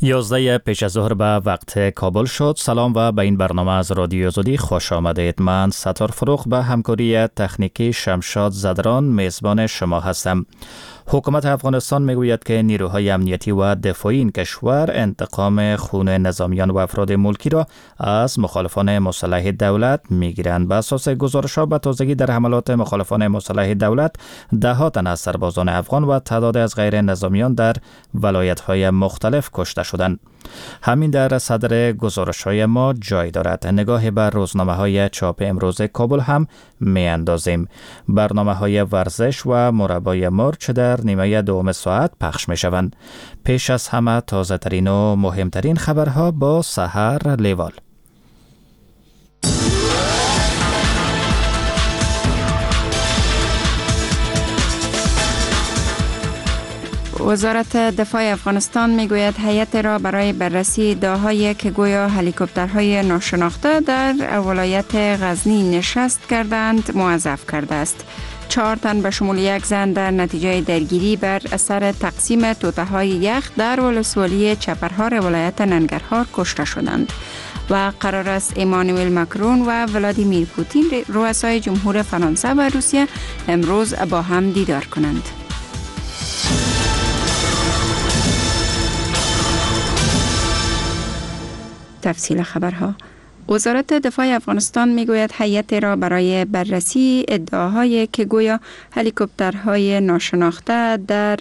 11 پیش از ظهر به وقت کابل شد. سلام و به این برنامه از رادیو آزادی خوش آمدید. من ستار فروغ به همکاری تکنیکی شمشاد زدران میزبان شما هستم. حکومت افغانستان میگوید که نیروهای امنیتی و دفاعی این کشور انتقام خون نظامیان و افراد ملکی را از مخالفان مسلح دولت میگیرند. بر اساس گزارش‌ها به تازگی در حملات مخالفان مسلح دولت ده‌ها تن از سربازان افغان و تعداد از غیر نظامیان در ولایت‌های مختلف کشته شدند. همین در صدر گزارش‌های ما جای دارد. نگاه بر روزنامه‌های چاپ امروز کابل هم می‌اندازیم. برنامه‌های ورزش و مربای مرچ در نیمه دوم ساعت پخش می‌شوند. پیش از همه تازه‌ترین و مهمترین خبرها با سحر لیوال. وزارت دفاع افغانستان میگوید هیئت را برای بررسی ادعاهایی که گویا هلیکوپترهای ناشناخته در ولایت غزنی نشست کردند موظف کرده است. 4 تن به شمول 1 زن در نتیجه درگیری بر اثر تقسیم توته‌های یخ در ولسوالی چپرهار ولایت ننگرهار کشته شدند و قرار است ایمانوئل ماکرون و ولادیمیر پوتین رؤسای جمهور فرانسه و روسیه امروز با هم دیدار کنند. تفصیل خبرها. وزارت دفاع افغانستان میگوید هیئت را برای بررسی ادعاهایی که گویا هلیکوپترهای ناشناخته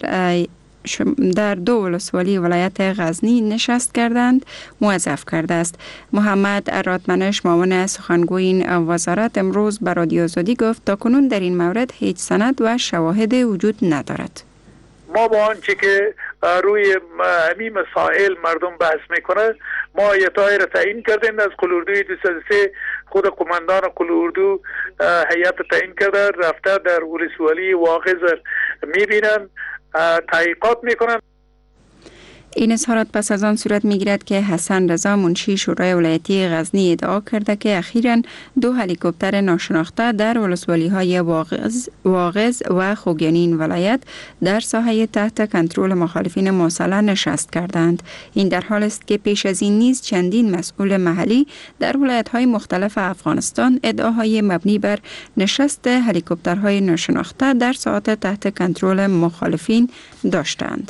در 2 ولسوالی ولایت غزنی نشست کردند موظف کرده است. محمد راتمنش معاون سخنگوی این وزارت امروز به رادیو آزادی گفت تاکنون در این مورد هیچ سند و شواهد وجود ندارد. ما با آنچه که روی همین مسائل مردم بحث میکنه ما هیئت‌های را تعیین کردیم. از قلاردوی 203 خود قماندان قلاردو هیئت تعیین کرده، رفته در ولسوالی واغظ میبینن، تحقیقات میکنن. این اظهارات پس از آن صورت میگیرد که حسن رضا منشی شورای ولایتی غزنی ادعا کرده که اخیراً 2 هلیکوپتر ناشناخته در ولسوالی‌های واغظ و خوگیانین ولایت در ساحه تحت کنترل مخالفین مسلح نشست کردند. این در حال است که پیش از این نیز چندین مسئول محلی در ولایت‌های مختلف افغانستان ادعاهای مبنی بر نشست هلیکوپترهای ناشناخته در ساحات تحت کنترل مخالفین داشتند.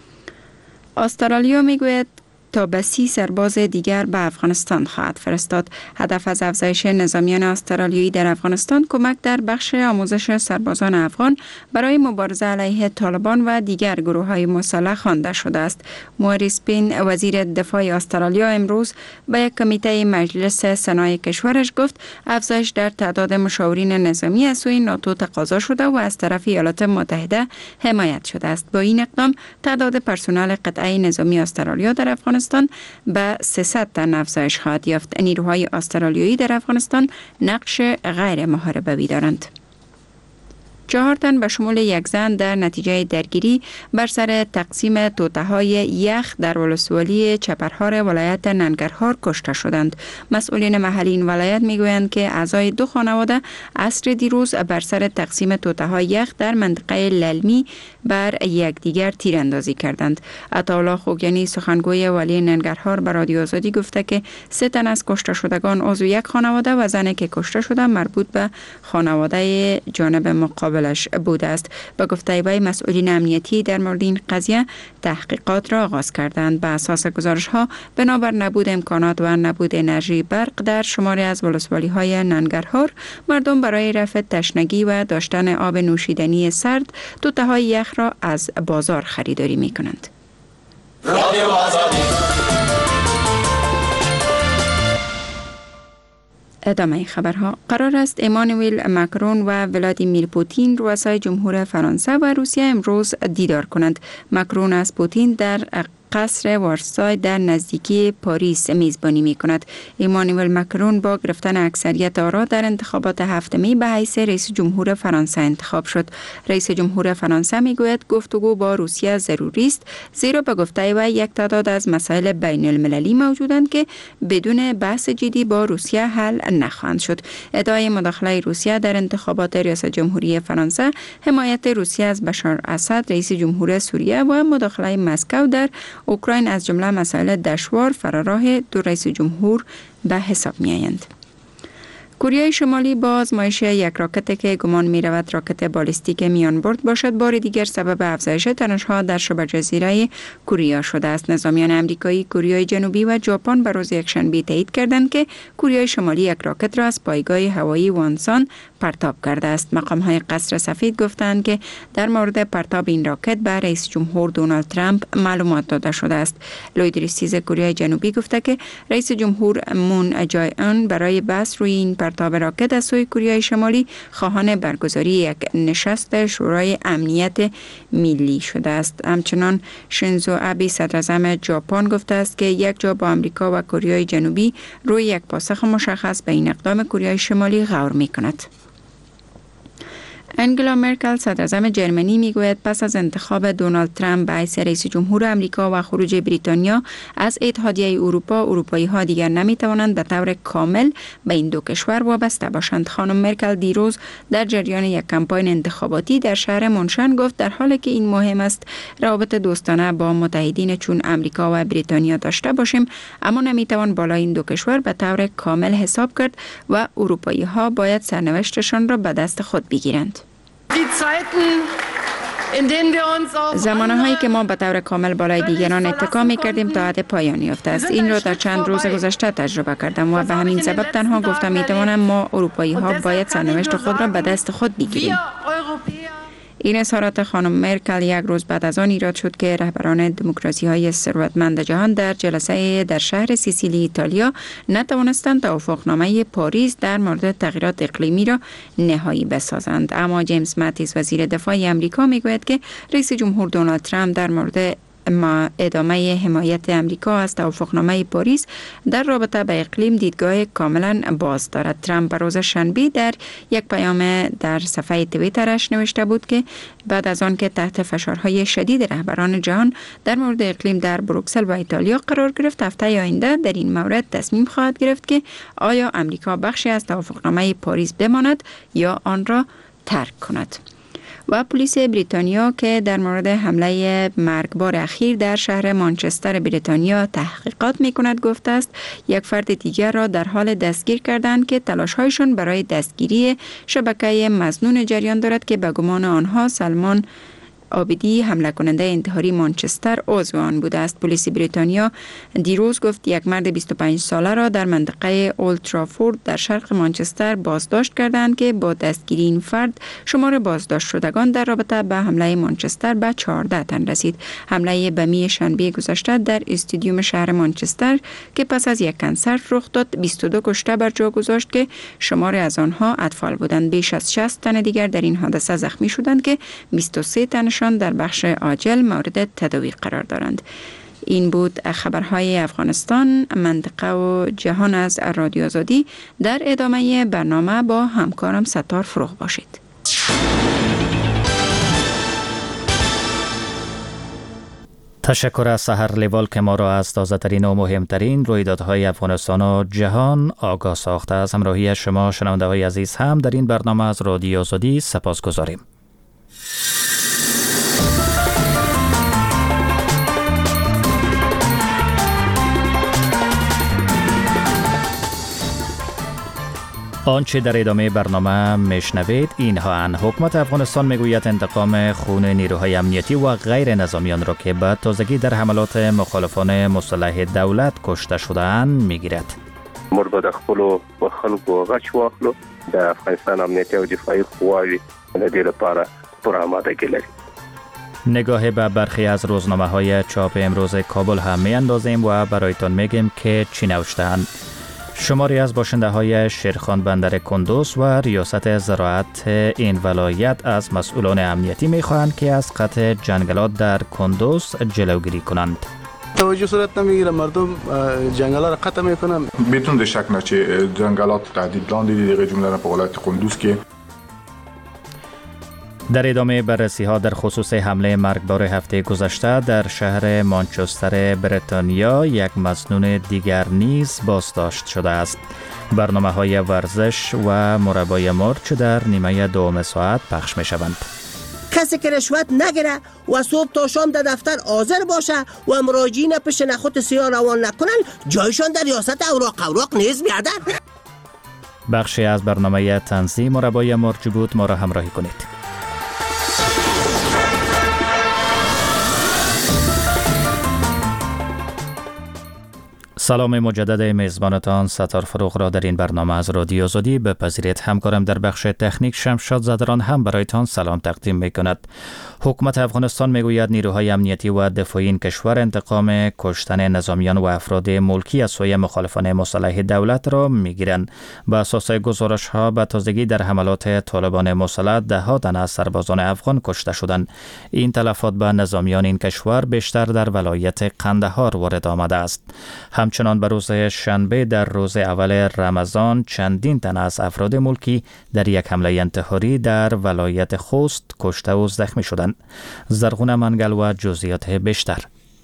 استرالیا میگوید تا به 30 سرباز دیگر به افغانستان خواهد فرستاد. هدف از افزایش نظامیان استرالیایی در افغانستان کمک در بخش آموزش سربازان افغان برای مبارزه علیه طالبان و دیگر گروه‌های مسلح خوانده شده است. موریس پین وزیر دفاع استرالیا امروز به یک کمیته مجلس سنای کشورش گفت افزایش در تعداد مشاورین نظامی از سوی ناتو تقاضا شده و از طرف ایالات متحده حمایت شده است. با این اقدام تعداد پرسنل قطعه نظامی استرالیا در افغانستان به 300 تن افزایش خواهد یافت. نیروهای استرالیایی در افغانستان نقش غیر محاربه‌ای دارند. 4 تن به شمول 1 زن در نتیجه درگیری بر سر تقسیم توته‌های یخ در ولسوالی چپرهار ولایت ننگرهار کشته شدند. مسئولین محلی این ولایت میگویند که اعضای 2 خانواده عصر دیروز بر سر تقسیم توته‌های یخ در منطقه للمی بر یکدیگر تیراندازی کردند. عطاالله خوگیانی سخنگوی ولی ننگرهار به رادیو آزادی گفته که 3 تن از کشته شدگان عضو یک خانواده و زنی که کشته شده مربوط به خانواده جانب مقابل بوده است. به گفته وی مسئولین امنیتی در مورد این قضیه تحقیقات را آغاز کردند. به اساس گزارش‌ها بنابر نبود امکانات و نبود انرژی برق در شماری از ولسوالی‌های ننگرهار مردم برای رفع تشنگی و داشتن آب نوشیدنی سرد توته‌های یخ را از بازار خریداری می‌کنند. ادامه خبرها. قرار است ایمانوئل ماکرون و ولادیمیر پوتین رؤسای جمهور فرانسه و روسیه امروز دیدار کنند. ماکرون از پوتین در قصر وارسای در نزدیکی پاریس میزبانی می کند. ایمانوئل ماکرون با گرفتن اکثریت آرا در انتخابات 7 می به حیث رئیس جمهور فرانسه انتخاب شد. رئیس جمهور فرانسه می گوید گفتگو با روسیه ضروری است، زیرا به گفته وی یک تعداد از مسائل بین المللی موجودند که بدون بحث جدی با روسیه حل نخواهند شد. ادعای مداخله روسیه در انتخابات ریاست جمهوری فرانسه، حمایت روسیه از بشار اسد رئیس جمهور سوریه و مداخله مسکو در اوکراین از جمله مسائل دشوار فراراه دو رئیس جمهور به حساب می آیند. کره شمالی با آزمایش یک راکت که گمان می رود راکت بالستیک میان برد باشد بار دیگر سبب افزایش تنش‌ها در شبه جزیره کره شده است. نظامیان آمریکایی، کره جنوبی و ژاپن به روز یکشنبه تایید کردند که کره شمالی یک راکت را از پایگاه هوایی وانسان پرتاب کرده است. مقام‌های قصر سفید گفتند که در مورد پرتاب این راکت به رئیس جمهور دونالد ترامپ معلومات داده شده است. لوید ریستیز کره جنوبی گفته که رئیس جمهور مون جای ان برای بحث روی این پرتاب راکت از سوی کره شمالی خواهان برگزاری یک نشست شورای امنیت ملی شده است. همچنان شینزو آبه صدراعظم ژاپن گفته است که یک جا با آمریکا و کره جنوبی روی یک پاسخ مشخص به این اقدام کره شمالی غور می‌کند. انگلا مرکل صدراعظم جرمنی میگوید پس از انتخاب دونالد ترامپ به حیث رئیس جمهور آمریکا و خروج بریتانیا از اتحادیه اروپا، اروپایی ها دیگر نمی توانند به طور کامل به این دو کشور وابسته باشند. خانم مرکل دیروز در جریان یک کمپاین انتخاباتی در شهر مونشن گفت در حالی که این مهم است روابط دوستانه با متحدین چون آمریکا و بریتانیا داشته باشیم، اما نمی توان بالای این دو کشور به طور کامل حساب کرد و اروپایی ها باید سرنوشتشان را به دست خود بگیرند. زمانهایی که ما به طور کامل بالای دیگران اتکا می کردیم تا حد پایان یافته است. این را در چند روز گذشته تجربه کردم و به همین سبب تنها گفتم می توانم ما اروپایی ها باید سرنوشت خود را به دست خود بگیریم. این اظهارات خانم مرکل یک روز بعد از آن ایراد شد که رهبران دموکراسی های ثروتمند جهان در جلسه در شهر سیسیلی ایتالیا نتوانستند توافقنامه پاریس در مورد تغییرات اقلیمی را نهایی بسازند. اما جیمز ماتیس وزیر دفاع آمریکا میگوید که رئیس جمهور دونالد ترامپ در مورد ادامه حمایت امریکا از توافقنامه پاریس در رابطه با اقلیم دیدگاه کاملا باز دارد. ترامپ روز شنبه در یک پیام در صفحه توییترش نوشته بود که بعد از آن که تحت فشارهای شدید رهبران جهان در مورد اقلیم در بروکسل و ایتالیا قرار گرفت، هفته آینده در این مورد تصمیم خواهد گرفت که آیا امریکا بخشی از توافقنامه پاریس بماند یا آن را ترک کند. و پلیس بریتانیا که در مورد حمله مرگبار اخیر در شهر مانچستر بریتانیا تحقیقات می کند گفته است یک فرد دیگر را در حال دستگیر کردند که تلاش‌هایشان برای دستگیری شبکه مظنون جریان دارد که به گمان آنها سلمان عابدی حمله کننده انتحاری مانچستر عضو آن بوده است. پلیس بریتانیا دیروز گفت یک مرد 25 ساله را در منطقه اولد ترافورد در شرق مانچستر بازداشت کردند که با دستگیری این فرد شمار بازداشت شدگان در رابطه با حمله مانچستر به 14 تن رسید. حمله بمی شنبه گذشته در استادیوم شهر مانچستر که پس از یک کنسرت رخ داد 22 کشته بر جا گذاشت که شمار از آنها اطفال بودند. بیش از 60 تن دیگر در این حادثه زخمی شدند که 23 تنشان در بخش عاجل مورد تداوی قرار دارند. این بود خبرهای افغانستان، منطقه و جهان از رادیو آزادی. در ادامه برنامه با همکارم ستار فروغ باشید. تشکر از سحر لیوال که ما را از تازه‌ترین و مهمترین رویدادهای افغانستان و جهان آگاه ساخته. از همراهی شما شنونده‌های عزیز هم در این برنامه از رادیو آزادی سپاسگزاریم. آنچه در ادامه برنامه میشنوید اینها: حکومت افغانستان میگوید انتقام خون نیروهای امنیتی و غیر نظامیان را که به تازگی در حملات مخالفان مسلح دولت کشته شده‌اند میگیرد. مربوط خپلو و خلکو غچ واخلو د افغانستان امنیتي او دفاعي قواوې د دې لپاره پوره آمادګي لري. نگاه به برخی از روزنامه‌های چاپ امروز کابل هم میاندازیم و برایتان میگیم که چی نوشته‌اند. شماری از باشنده‌های شیرخان بندر کندوز و ریاست زراعت این ولایت از مسئولان امنیتی می‌خواهند که از قطع جنگلات در کندوز جلوگیری کنند. توجه صورت نمیگیره، مردم جنگلات را قطع میکنن. بدون شک نه که جنگلات تهدید لاندې دي د جمله په ولایت کندوز کې. در ادامه بررسی ها در خصوص حمله مرگبار هفته گذشته در شهر مانچستر بریتانیا یک مظنون دیگر نیز بازداشت شده است. برنامه های ورزش و مربای مرچ در نیمه دوم ساعت پخش می شوند. کسی که رشوت نگیره و صبح تا شام در دفتر حاضر باشه و مراجعین پیش نخود سیاه روان نکنن، جایشان در ریاست اوراق نیز بیادن. بخشی از برنامه تنظیم مربای مرج بود. ما را همراهی کنید. سلام مجدد میزبانتان ستار فروغ را در این برنامه از رادیو آزادی بپذیرید. همکارم در بخش تکنیک شمشاد زدران هم برایتان سلام تقدیم میکند. حکومت افغانستان میگوید نیروهای امنیتی و دفاعی این کشور انتقام کشتن نظامیان و افراد ملکی از سوی مخالفان مسلح دولت را میگیرند. به اساس گزارش ها به تازگی در حملات طالبان مسلح ده‌ها تن از سربازان افغان کشته شدند. این تلفات به نظامیان این کشور بیشتر در ولایت قندهار وارد آمده است. همچنان به روز شنبه در روز اول رمضان چندین تن از افراد ملکی در یک حمله انتحاری در ولایت خوست کشته و زخمی شدند. زرغون منگل و جزئیات بیشتر.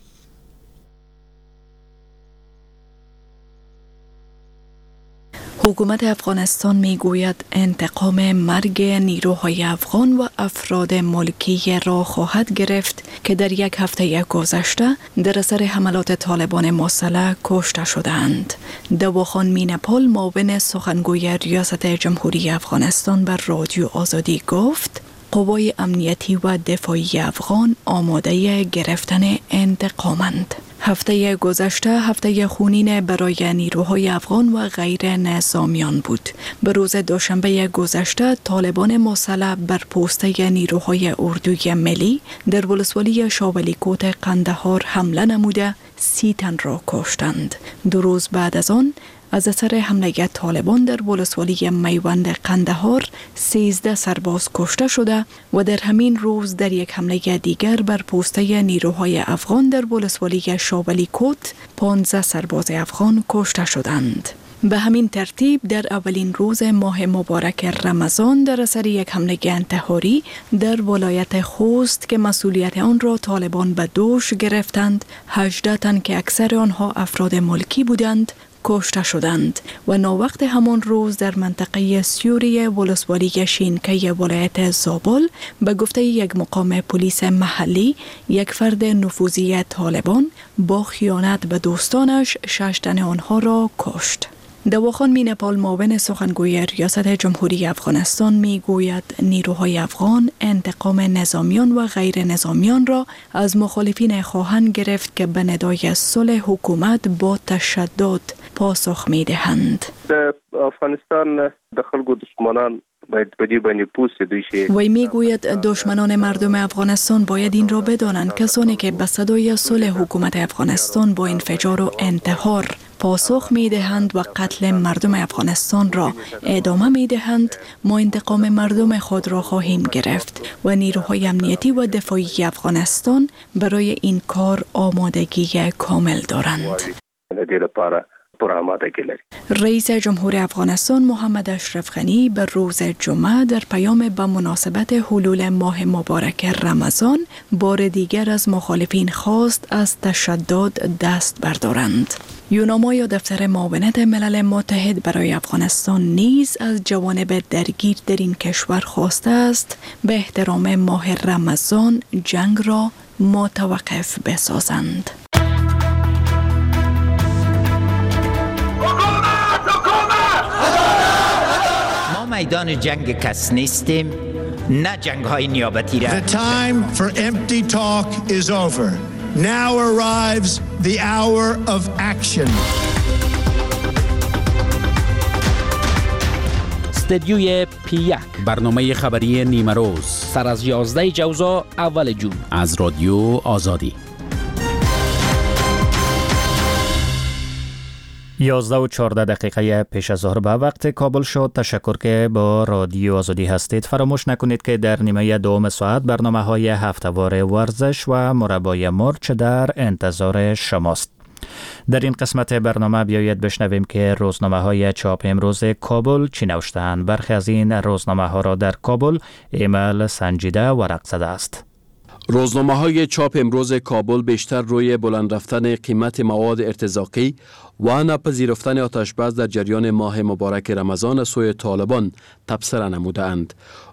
حکومت افغانستان میگوید انتقام مرگ نیروهای افغان و افراد ملکی را خواهد گرفت که در یک هفته گذشته در اثر حملات طالبان مسلح کشته شدند. دواخان مینپال معاون سخنگوی ریاست جمهوری افغانستان بر رادیو آزادی گفت قوای امنیتی و دفاعی افغان آماده گرفتن انتقامند. هفته گذشته هفته خونین برای نیروهای افغان و غیر نظامیان بود. به روز دوشنبه گذشته طالبان مسلح بر پوسته نیروهای اردوی ملی در ولسوالی شاولیکوت قندهار حمله نموده 30 تن را کشتند. 2 روز بعد از آن از اثر حمله طالبان در ولسوالی میوند قندهار 13 سرباز کشته شده و در همین روز در یک حمله دیگر بر پوسته نیروهای افغان در ولسوالی شاولیکوت 15 سرباز افغان کشته شدند. به همین ترتیب در اولین روز ماه مبارک رمضان در اثر یک حمله انتحاری در ولایت خوست که مسئولیت آن را طالبان به دوش گرفتند 18 تن که اکثر آنها افراد ملکی بودند کشته شدند و ناوقت همان روز در منطقه سیوری ولسوالی شینکه ولایت زابل به گفته یک مقام پلیس محلی یک فرد نفوذی طالبان با خیانت به دوستانش 6 تن آنها را کشت. دواخان مینپال معاون سخنگوی ریاست جمهوری افغانستان میگوید نیروهای افغان انتقام نظامیان و غیر نظامیان را از مخالفین خواهند گرفت که به ندای صلح حکومت با تشدد پاسخ میدهند. در افغانستان د خلکو دشمنان باید بدی باندې پوسټ دوی شي. وی میگوید دشمنان مردم افغانستان باید این را بدانند کسانی که به صدای صلح حکومت افغانستان با انفجار و انتحار پاسخ میدهند و قتل مردم افغانستان را ادامه میدهند. ما انتقام مردم خود را خواهیم گرفت و نیروهای امنیتی و دفاعی افغانستان برای این کار آمادگی کامل دارند. رئیس جمهور افغانستان محمد اشرف غنی به روز جمعه در پیام به مناسبت حلول ماه مبارک رمضان بار دیگر از مخالفین خواست از تشدد دست بردارند. یوناما یا دفتر معاونت ملل متحد برای افغانستان نیز از جوانب درگیر در این کشور خواسته است به احترام ماه رمضان جنگ را متوقف بسازند. میدان جنگ کس نیستیم، نه جنگ های نیابتی را. The time for empty talk is over. Now arrives the hour of action. استدیوی P1 برنامه خبری نیمه روز سر از 11 جوزا اول جون از رادیو آزادی. 11:14 پیش از ظهر به وقت کابل شد. تشکر که با رادیو آزادی هستید. فراموش نکنید که در نیمه دوم ساعت برنامه‌های هفته‌وار ورزش و مربای مرچ در انتظار شماست. در این قسمت برنامه بیایید بشنویم که روزنامه‌های چاپ امروز کابل چی نوشته‌اند. برخی از این روزنامه‌ها را در کابل ایمیل سنجیده ورق زده است. روزنامه‌های چاپ امروز کابل بیشتر روی بلند رفتن قیمت مواد ارتزاقی و نپذیرفتن آتش‌بس در جریان ماه مبارک رمضان از سوی طالبان تبصره نمودند.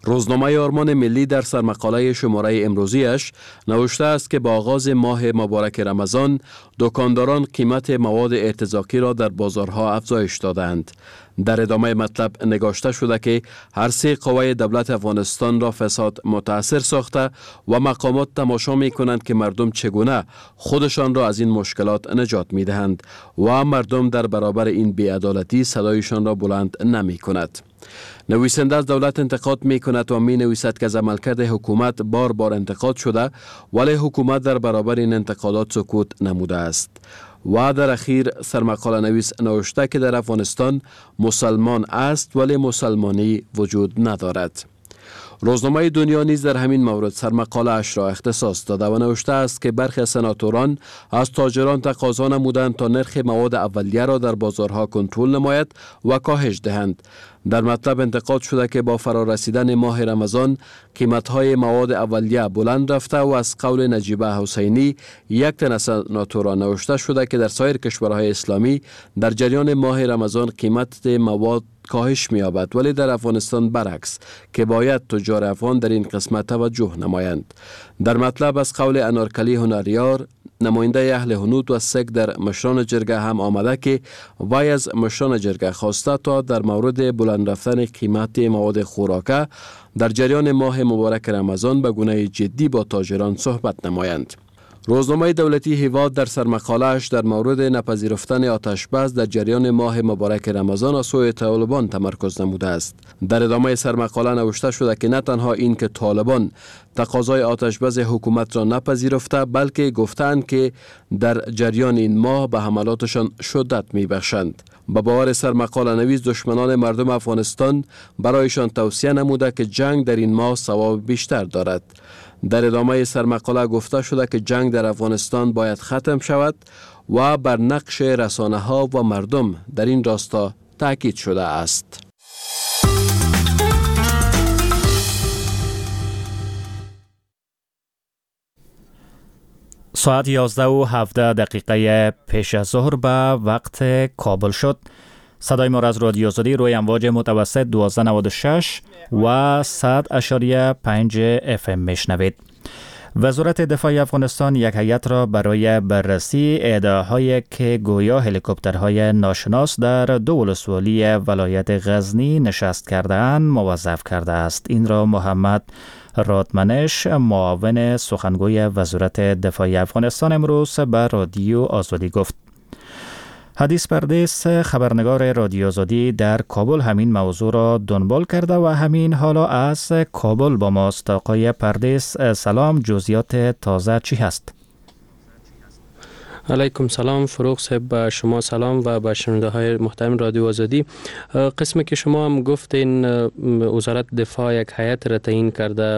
روزنامه آرمان ملی در سرمقاله شماره امروزیش نوشته است که با آغاز ماه مبارک رمضان دکانداران قیمت مواد ارتزاقی را در بازارها افزایش دادند. در ادامه مطلب نگاشته شده که هر سه قوه دولت افغانستان را فساد متاثر ساخته و مقامات تماشا می کنند که مردم چگونه خودشان را از این مشکلات نجات می دهند و مردم در برابر این بی‌عدالتی صدایشان را بلند نمی کند. نویسنده از دولت انتقاد می کند و می نویسد که از عملکرد حکومت بار بار انتقاد شده ولی حکومت در برابر این انتقادات سکوت نموده است. و در اخیر سرمقاله نویس نوشته که در افغانستان مسلمان است ولی مسلمانی وجود ندارد. روزنامه دنیا نیز در همین مورد سرمقاله اش را اختصاص داده و نوشته است که برخی سناتوران از تاجران تقاضا نمودند تا نرخ مواد اولیه را در بازارها کنترل نماید و کاهش دهند. در مطلب انتقاد شده که با فرارسیدن ماه رمضان قیمت‌های مواد اولیه بلند رفته و از قول نجیبه حسینی یک تن از سناتوران نوشته شده که در سایر کشورهای اسلامی در جریان ماه رمضان قیمت مواد کاهش می‌یابد ولی در افغانستان برعکس که باید تجار افغان در این قسمت توجه نمایند. در مطلب از قول انارکلی هنریار نماینده اهل هنود و سگ در مشران جرگه هم آمده که وای از مشران جرگه خواسته تا در مورد بلند رفتن قیمت مواد خوراکه در جریان ماه مبارک رمضان به گونه جدی با تاجران صحبت نمایند. روزنامه دولتی هیواد در سرمقاله‌اش در مورد نپذیرفتن آتشبس در جریان ماه مبارک رمضان از سوی طالبان تمرکز نموده است. در ادامه سرمقاله نوشته شده که نه تنها این که طالبان تقاضای آتشبس حکومت را نپذیرفته بلکه گفتند که در جریان این ماه به حملاتشان شدت می‌بخشند. با باور سرمقاله نویس دشمنان مردم افغانستان برایشان توصیه نموده که جنگ در این ماه ثواب بیشتر دارد. در ادامه سرمقاله گفته شده که جنگ در افغانستان باید ختم شود و بر نقش رسانه‌ها و مردم در این راستا تاکید شده است. ساعت 11:17 پیش از ظهر به وقت کابل شد. صدای ما را از رادیو آزادی روی امواج متوسط 1296 و 100.5 FM میشنوید. وزارت دفاع افغانستان یک هیئت را برای بررسی ادعاهایی که گویا هلیکوپترهای ناشناس در دو ولسوالی ولایت غزنی نشست کرده‌اند موظف کرده است. این را محمد رادمنش معاون سخنگوی وزارت دفاع افغانستان امروز به رادیو آزادی گفت. حدیث پردیس خبرنگار رادیو آزادی در کابل همین موضوع را دنبال کرده و همین حالا از کابل با ماست. آقای پردیس سلام، جزئیات تازه چی هست؟ علیکم سلام فروغ صاحب، به شما سلام و به شنونده های محترم رادیو آزادی. قسمی که شما هم گفتین وزارت دفاع یک هیئت را تعیین کرده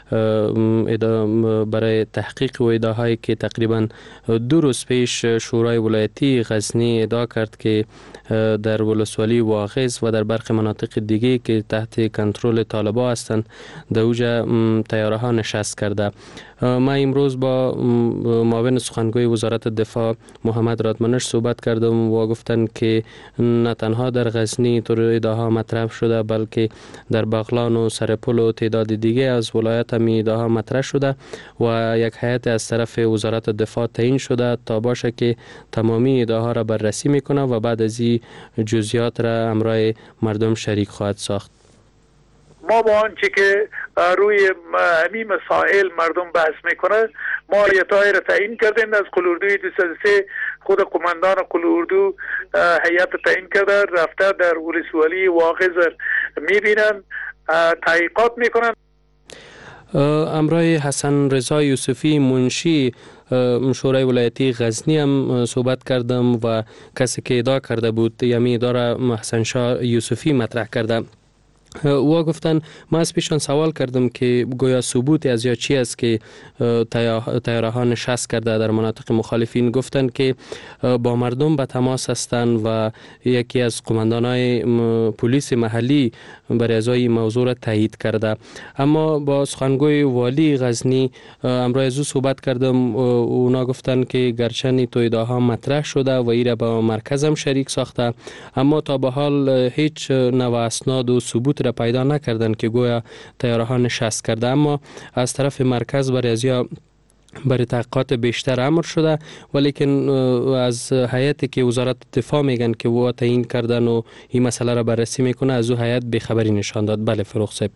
برای تحقیق و ادعاهایی که تقریبا 2 روز پیش شورای ولایتی غزنی ادعا کرد که در ولسوالی واغظ و در برخی مناطق دیگه که تحت کنترل طالبان هستند در اوجه طیاره ها نشست کرده. ما امروز با معاون سخنگوی وزارت دفاع محمد رادمنش صحبت کردم و گفتن که نه تنها در غزنی طور ادعاها مطرح شده بلکه در بغلان و سرپل و تعداد دیگه از ولایت هم ادعاها مطرح شده و یک هیئت از طرف وزارت دفاع تعیین شده تا باشه که تمامی ادعاها را بررسی میکنه و بعد از این جزئیات را همراه مردم شریک خواهد ساخت. ما با آنچه که روی همین مسائل مردم بحث میکنه ما هیئت‌های را تعیین کردیم. از قلوردوی 203 خود قماندان قلوردو هیئت تعیین کرده، رفته در ولسوالی واغظ میبینن، تحقیقات میکنن. همراه حسن رضا یوسفی منشی شورای ولایتی غزنی هم صحبت کردم و کسی که ادعا کرده بود یعنی اداره حسن شاه یوسفی مطرح کرده و گفتن ما از پیشان سوال کردم که گویا ثبوت از یا چی است که طیاره ها نشست کرده در مناطق مخالفین. گفتن که با مردم به تماس هستند و یکی از قماندانای پلیس محلی برای ازای موضوع را تایید کرده. اما با سخنگوی والی غزنی امروز از او صحبت کردم، اونا گفتن که گرچه تو ادعاها مطرح شده و ایره با مرکز هم شریک ساخته اما تا به حال هیچ نوع اسناد و ثبوت تفاوتی را پیدا نکردند که گویا طیاره ها نشست کرده، اما از طرف مرکز برای تحقیقات بیشتر امر شده، ولیکن از هیئتی که وزارت دفاع میگن که او تعیین کردن و این مسئله را بررسی میکنه، از او هیئت بیخبری نشان داد. بله فروخ صاحب.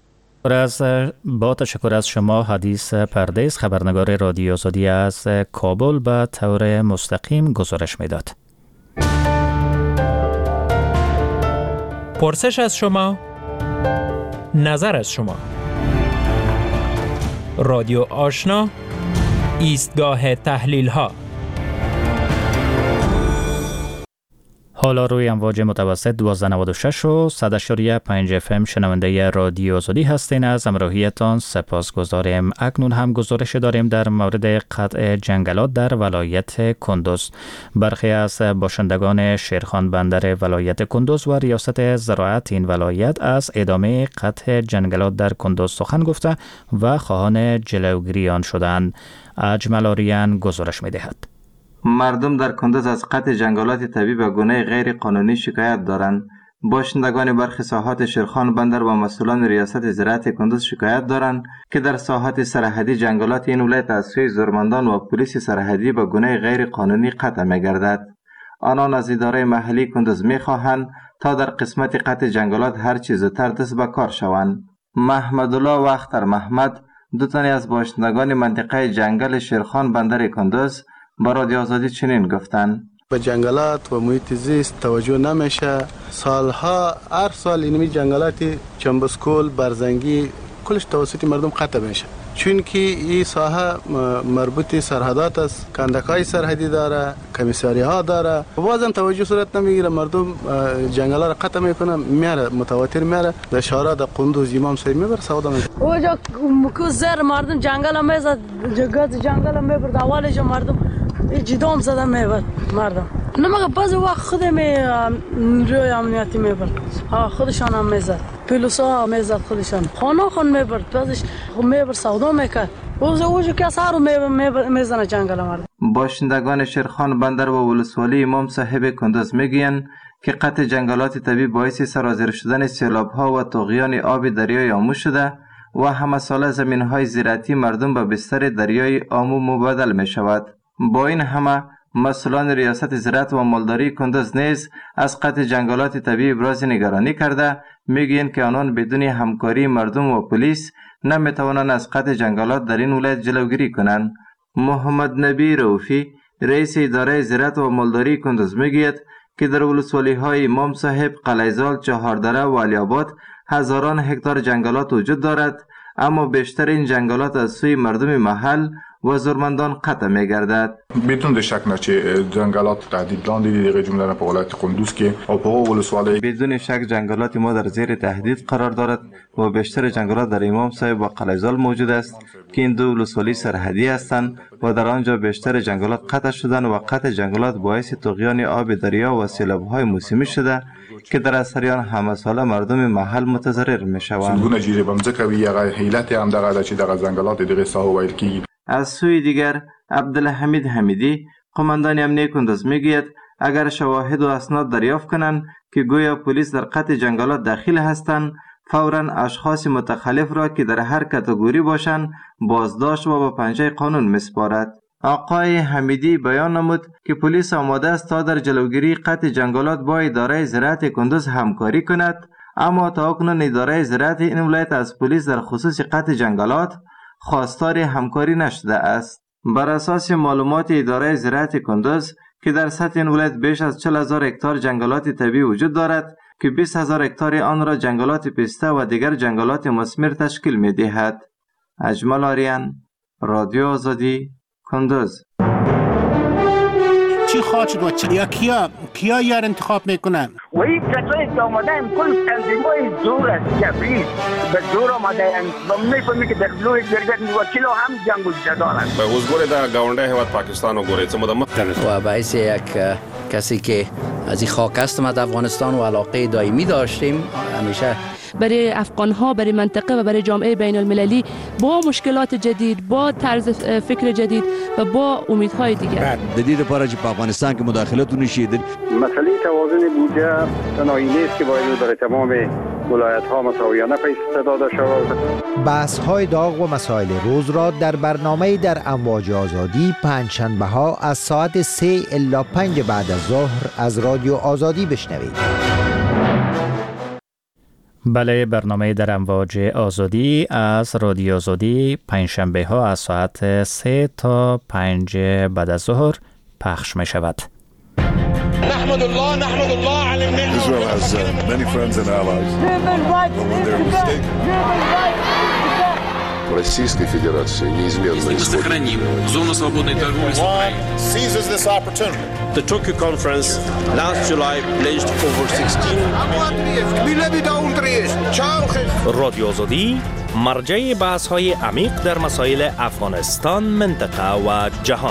با تشکر از شما. حدیث پردیس، خبرنگار رادیو آزادی از کابل، به طور مستقیم گزارش میداد. پرسش از شما، نظر از شما. رادیو آشنا، ایستگاه تحلیل ها. حالا روی امواج متوسط 1296 و 100.5 FM شنونده رادیو آزادی هستین. از همراهیتان سپاسگزاریم. اکنون هم گزارش داریم در مورد قطع جنگلات در ولایت کندوز. برخی از باشندگان شیرخان بندر ولایت کندوز و ریاست زراعت این ولایت از ادامه قطع جنگلات در کندوز سخن گفته و خواهان جلوگیری آن شدند. اجمل آریان گزارش می‌دهد. مردم در کندوز از قطع جنگلات طبیعی به گونه غیر قانونی شکایت دارند. باشندگان برخی ساحات شیرخان بندر و مسئولان ریاست زراعت کندوز شکایت دارند که در ساحات سرحدی جنگلات این ولایت از سوی زورمندان و پلیس سرحدی به گونه غیر قانونی قطع می‌گردد. آنان از اداره محلی کندوز می‌خواهند تا در قسمت قطع جنگلات هر چیز زودتر دست به کار شوند. محمد الله و اختر محمد، دو تن از باشندگان منطقه جنگل شیرخان بندر کندوز، با رادیو آزادی چنین گفتند: به جنگلات و محیط زیست توجه نمیشه. سالها هر سال اینمی جنگلات چنبسکول، برزنگی کلش توسط مردم قطع میشه، چون که این ساحه مربوط سرحدات است، کندک‌های سرحدی داره، کمیساری ها داره. بازم توجه صورت نمیگیره، مردم جنگلا را قطع میکنه، میاره متواتر میاره در شهرها در قندوز امام صاحب میبره سودا میکنه. اونجا مکوزر مردم جنگل میزد، جنگل میبرد، اولش مردم جدام زده میبرد مردم. نمیگه بعضی وقت خودم روی امنیتی میبرد، خودشان هم میزد، پلیسا هم میزد، خودشان خانه خون میبرد، بعضش میبرد سودا میکرد. اوجا کس هارو میزنه جنگل مردم. باشندگان شیرخان بندر و ولسوالی امام صاحب کندوز میگویند که قطع جنگلات طبیعی باعث سرازیر شدن سیلاب‌ها و طغیان آب دریای آمو شده و همه ساله زمین‌های زراعتی مردم به بستر دریای آمو مبادل می‌شود. با این همه مسئولان ریاست زراعت و مالداری کندوز نیز از قطع جنگلات طبیعی ابراز نگرانی کرده، میگویند که آنان بدون همکاری مردم و پلیس نمیتوانند از قطع جنگلات در این ولایت جلوگیری کنند. محمد نبی روفی، رئیس اداره زراعت و مالداری کندوز میگوید که در ولسوالی‌های امام صاحب، قلیزال، چهاردره و علی‌آباد هزاران هکتار جنگلات وجود دارد، اما بیشتر این جنگلات از سوی مردم محل و زورمندان قطع می‌گردد. بدون شک نچه جنگلات تهدیدلاند دیگه جمله په ولایت قندوز کې او په ولسوالۍ بدون شک جنگلات ما در زیر تهدید قرار دارد و بیشتر جنگلات در امام صاحب و قلیزال موجود است که این دو ولسوالی سرحدی هستند و در آنجا بیشتر جنگلات قطع شدند و قطع جنگلات باعث طغیان آب دریا و سیلاب‌های موسمی شده که در اثر آن همه ساله مردم محل متضرر می‌شوند. سلگونه جیره بمزکوی یا حیلت هم دغه چې دغه جنگلات دغه ساحو ویل کیږي. از سوی دیگر عبدالحمید حمیدی، قماندان امنیه کندوز میگوید اگر شواهد و اسناد دریافت کنند که گویا پلیس در قطع جنگلات داخل هستند، فوراً اشخاص متخلف را که در هر کاتگوری باشند بازداشت و به پنجه قانون میسپارد. آقای حمیدی بیان نمود که پلیس آماده است تا در جلوگیری قطع جنگلات با اداره زراعت کندوز همکاری کند، اما تاکنون اداره زراعت این ولایت از پلیس در خصوص قطع جنگلات خواستار همکاری نشده است. بر اساس معلومات اداره زراعت کندوز که در سطح این ولایت بیش از 40,000 هکتار جنگلات طبیعی وجود دارد که 20,000 هکتار آن را جنگلات پیسته و دیگر جنگلات مثمر تشکیل می دهد. اجمل آریان، رادیو آزادی، کندوز. چی خواهد شد و یا کیا یار انتخاب میکنن؟ و این کسایی که آمده هم کل تنظیمای زور است، جبری به زور آمده هم و میفهمی که در بلوی جرگت وکیلو هم جنگ و جدال است. به حضور در گاونده حیوات پاکستان و گوریت و باعث یک کسی که از این خاک هستم از افغانستان و علاقه دائمی داشتیم، همیشه برای افغان‌ها، برای منطقه و برای جامعه بین المللی با مشکلات جدید، با طرز فکر جدید و با امیدهای دیگر. جدید پارچ په افغانستان کې مداخلت ونشي. مسئله توازن بودجه تنهایی نیست که باید برای تمام ولایت‌ها مساویانه پیش داده شود. بحث‌های داغ و مسائل روز را در برنامه در امواج آزادی پنجشنبه‌ها از ساعت 3 الی 5 بعد از ظهر از رادیو آزادی بشنوید. بله، برنامه در امواج آزادی از رادیو آزادی پنجشنبه‌ها از ساعت 3 تا 5 بعد از ظهر پخش می شود. نحمد الله على النعمة. Israel has many friends and allies. But when they're mistaken. Российской Федерации неизменно сохраним зону свободной торговли с Украиной. Seizes this opportunity. The Tokyo conference last July pledged over 16 رادیو آزادی مرجع بحث‌های عمیق در مسائل افغانستان، منطقه و جهان.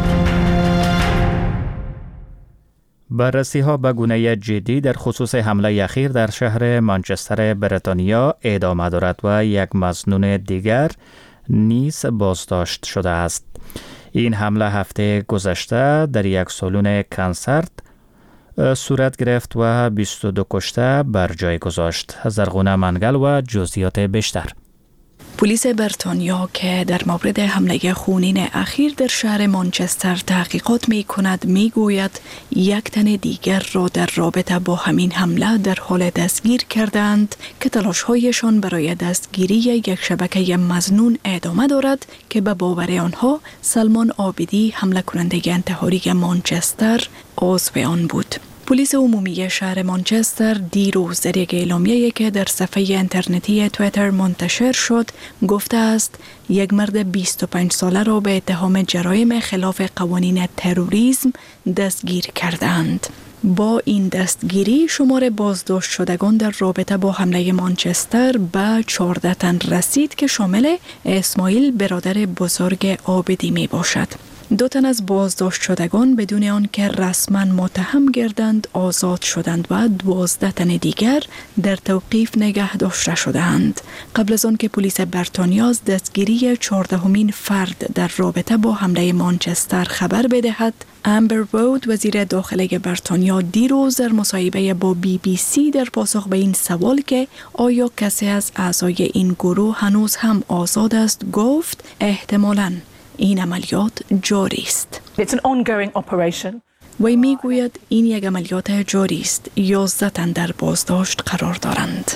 بررسی ها به گونه جدی در خصوص حمله اخیر در شهر منچستر بریتانیا ادامه دارد و یک مظنون دیگر نیز بازداشت شده است. این حمله هفته گذشته در یک سالن کنسرت صورت گرفت و 22 کشته بر جای گذاشت. زرغونه منگل و جزئیات بیشتر. پلیس بریتانیا که در مورد حمله خونین اخیر در شهر منچستر تحقیقات می کند می گوید یک تن دیگر را در رابطه با همین حمله در حال دستگیر کردند که تلاش‌هایشان برای دستگیری یک شبکه مظنون ادامه دارد که به باور آنها سلمان عابدی، حمله کننده انتحاری منچستر، عضو آن بود. پلیس عمومی شهر منچستر دیروز در یک اعلامیه‌ای که در صفحه اینترنتی توییتر منتشر شد گفته است یک مرد 25 ساله را به اتهام جرایم خلاف قوانین تروریسم دستگیر کردند. با این دستگیری شمار بازداشت شدگان در رابطه با حمله منچستر به 14 تن رسید که شامل اسماعیل برادر بزرگ عابدی می باشد. 2 تن از بازداشت شدگان بدون آن که رسما متهم گردند آزاد شدند و 12 تن دیگر در توقیف نگه داشته شدند. قبل از آن که پلیس بریتانیا از دستگیری 14مین فرد در رابطه با حمله منچستر خبر بدهد، امبر وود وزیر داخله بریتانیا دیروز در مصاحبه با BBC در پاسخ به این سوال که آیا کسی از اعضای این گروه هنوز هم آزاد است گفت احتمالاً این عملیات جاری است. It's an ongoing operation. وی میگوید این یک عملیات جاری است. 11 تن در بازداشت قرار دارند.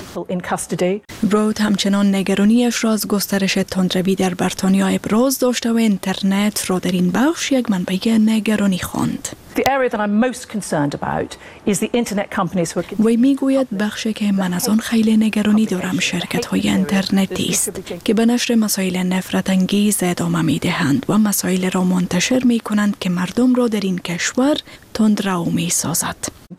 رود همچنان نگرانیش را از گسترش تندروی در بریتانیا ابراز داشته و اینترنت را در این بخش یک منبع نگرانی خواند. The area that I'm most concerned about is the internet companies who are... وی میگوید بخشی که من از آن خیلی نگرانی دارم شرکت‌های اینترنتی است که به نشر مسائل نفرت انگیز ادامه می‌دهند و مسائل را منتشر می‌کنند که مردم را در این کشور تندرو می‌سازد.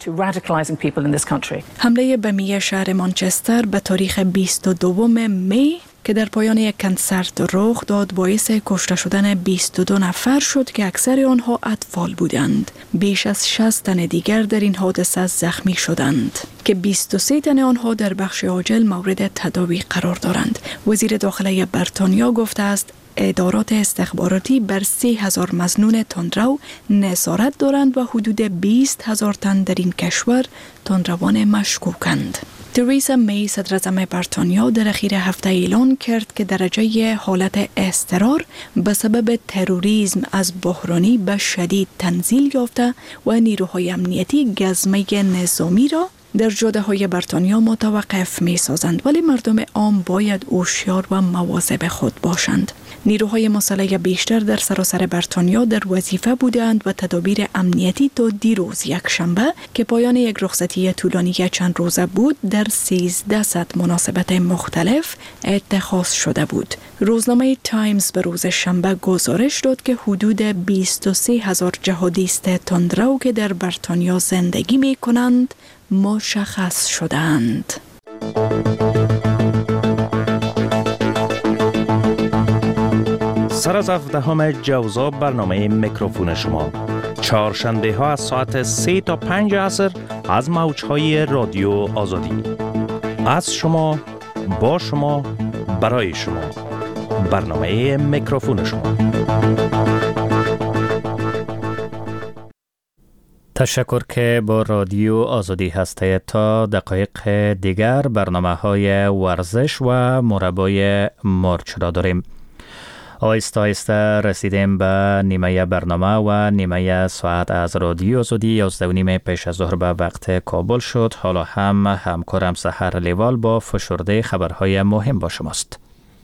حمله بمی شهر منچستر به تاریخ 22 می که در پایان یک کنسرت رخ داد باعث کشته شدن 22 نفر شد که اکثر آنها اطفال بودند. بیش از 60 تن دیگر در این حادثه زخمی شدند که 23 تن آنها در بخش عاجل مورد تداوی قرار دارند. وزیر داخله بریتانیا گفته است ادارات استخباراتی بر 30,000 مظنون تندرو نظارت دارند و حدود 20,000 تن در این کشور تندروان مشکوکند. تریسا می صدراعظم بریتانیا در اخیر هفته اعلان کرد که درجه حالت اضطرار به سبب تروریسم از بحرانی به شدید تنزیل یافته و نیروهای امنیتی گزمه نظامی را در جاده‌های بریتانیا متوقف می‌سازند، ولی مردم عام باید هوشیار و مواظب خود باشند. نیروهای مسلح بیشتر در سراسر بریتانیا در وظیفه بودند و تدابیر امنیتی تا دیروز یکشنبه که پایان یک رخصتی طولانی چند روزه بود در 1300 مناسبت مختلف اتخاذ شده بود. روزنامه تایمز به روز شنبه گزارش داد که حدود 23,000 جهادیست تندرو که در بریتانیا زندگی می‌کنند مشخص شدند. سر از 17 جوزا برنامه میکروفون شما چهارشنبه ها از ساعت 3 تا 5 عصر از موج‌های رادیو آزادی. از شما، با شما، برای شما. برنامه میکروفون شما. تشکر که با رادیو آزادی هستید. تا دقایق دیگر برنامه‌های ورزش و مربای مرچ را داریم. آهسته آهسته رسیدیم به نیمه برنامه و نیمه ساعت از رادیو آزادی 11:30 پیش از ظهر به وقت کابل شد. حالا هم همکارم سحر لیوال با فشرده خبرهای مهم با شماست.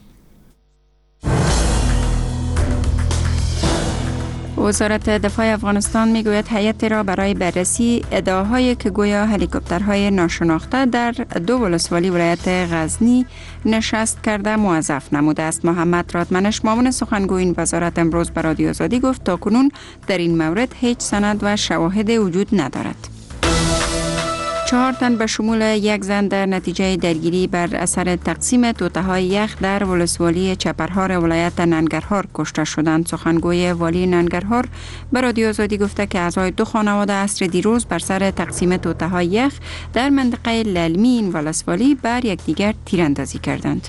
وزارت دفاع افغانستان میگوید هیئتی را برای بررسی ادعاهایی که گویا هلیکوپترهای ناشناخته در 2 ولسوالی ولایت غزنی نشست کرده موظف نموده است. محمد رادمنش معاون سخنگوی این وزارت امروز به رادیو آزادی گفت تاکنون در این مورد هیچ سند و شواهد وجود ندارد. 4 تن به شمول 1 زن در نتیجه درگیری بر اثر تقسیم توته‌های یخ در ولسوالی چپرهار ولایت ننگرهار کشته شدند. سخنگوی والی ننگرهار به رادیو آزادی گفته که اعضای 2 خانواده عصر دیروز بر سر تقسیم توته‌های یخ در منطقه للمی این ولسوالی بر یکدیگر تیراندازی کردند.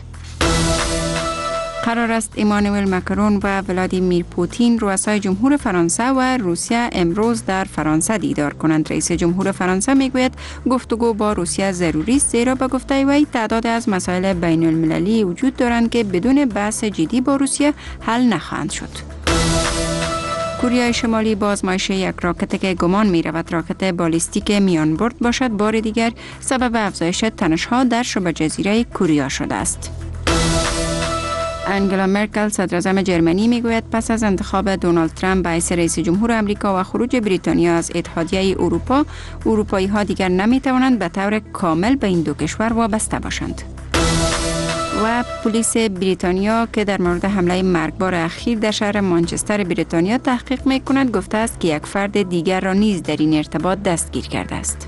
قرار است ایمانوئل مکرون و ولادیمیر پوتین رؤسای جمهور فرانسه و روسیه امروز در فرانسه دیدار کنند. رئیس جمهور فرانسه میگوید گفتگو با روسیه ضروری است، زیرا به گفته وی تعداد از مسائل بین المللی وجود دارند که بدون بحث جدی با روسیه حل نخواهند شد. کره شمالی با آزمایش یک راکت که گمان می رود راکت بالیستیک میان برد باشد بار دیگر سبب افزایش تنش‌ها در شبه جزیره کره شده است. انگلا مرکل صدراعظم جرمنی میگوید پس از انتخاب دونالد ترامپ به حیث رئیس جمهور آمریکا و خروج بریتانیا از اتحادیه اروپا، اروپایی ها دیگر نمی توانند به طور کامل به این 2 کشور وابسته باشند. و پلیس بریتانیا که در مورد حمله مرگبار اخیر در شهر مانچستر بریتانیا تحقیق می کند گفته است که یک فرد دیگر را نیز در این ارتباط دستگیر کرده است.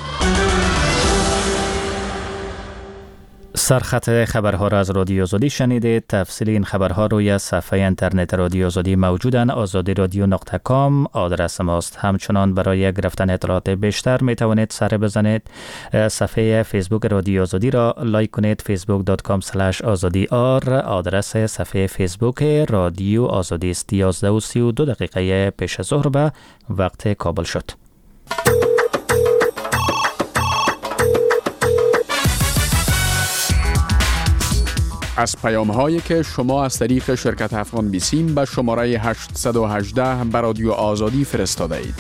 سرخط خبرها را از رادیو آزادی شنیدید. تفصیل این خبرها روی صفحه اینترنت رادیو آزادی موجودن. azadiradio.com آدرس ماست. همچنان برای گرفتن اطلاعات بیشتر می توانید سر بزنید صفحه فیسبوک رادیو آزادی را لایک کنید. facebook.com/azadiar آدرس صفحه فیسبوک رادیو آزادی است. 11:32 پیش از ظهر به وقت کابل شد. از پیام‌هایی که شما از طریق شرکت افغان بیسیم به شماره 818 به رادیو آزادی فرستاده اید.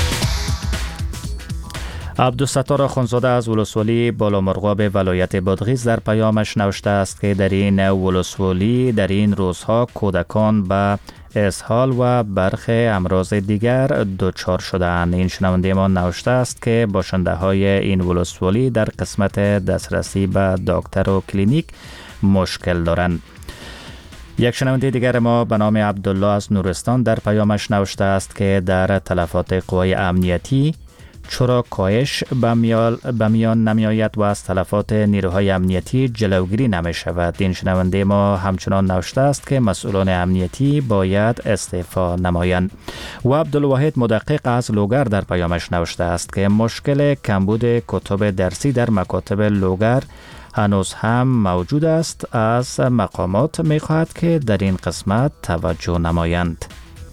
عبدالستار آخوندزاده از ولسوالی بالامرغاب ولایت بادغیس در پیامش نوشته است که در این ولسوالی در این روزها کودکان به اسهال و برخی امراض دیگر دچار شده‌اند. این شنونده ما نوشته است که باشنده های این ولسوالی در قسمت دسترسی به دکتر و کلینیک مشکل دارند. یک شنونده دیگر ما به نام عبدالله از نورستان در پیامش نوشته است که در تلفات قوای امنیتی چرا کاهش به میان نمی آید و از تلفات نیروهای امنیتی جلوگیری نمی شود. این شنونده ما همچنان نوشته است که مسئولان امنیتی باید استعفا نمایند. و عبدالواحد مدقق از لوگر در پیامش نوشته است که مشکل کمبود کتب درسی در مکاتب لوگر هنوز هم موجود است. از مقامات می خواهد که در این قسمت توجه نمایند.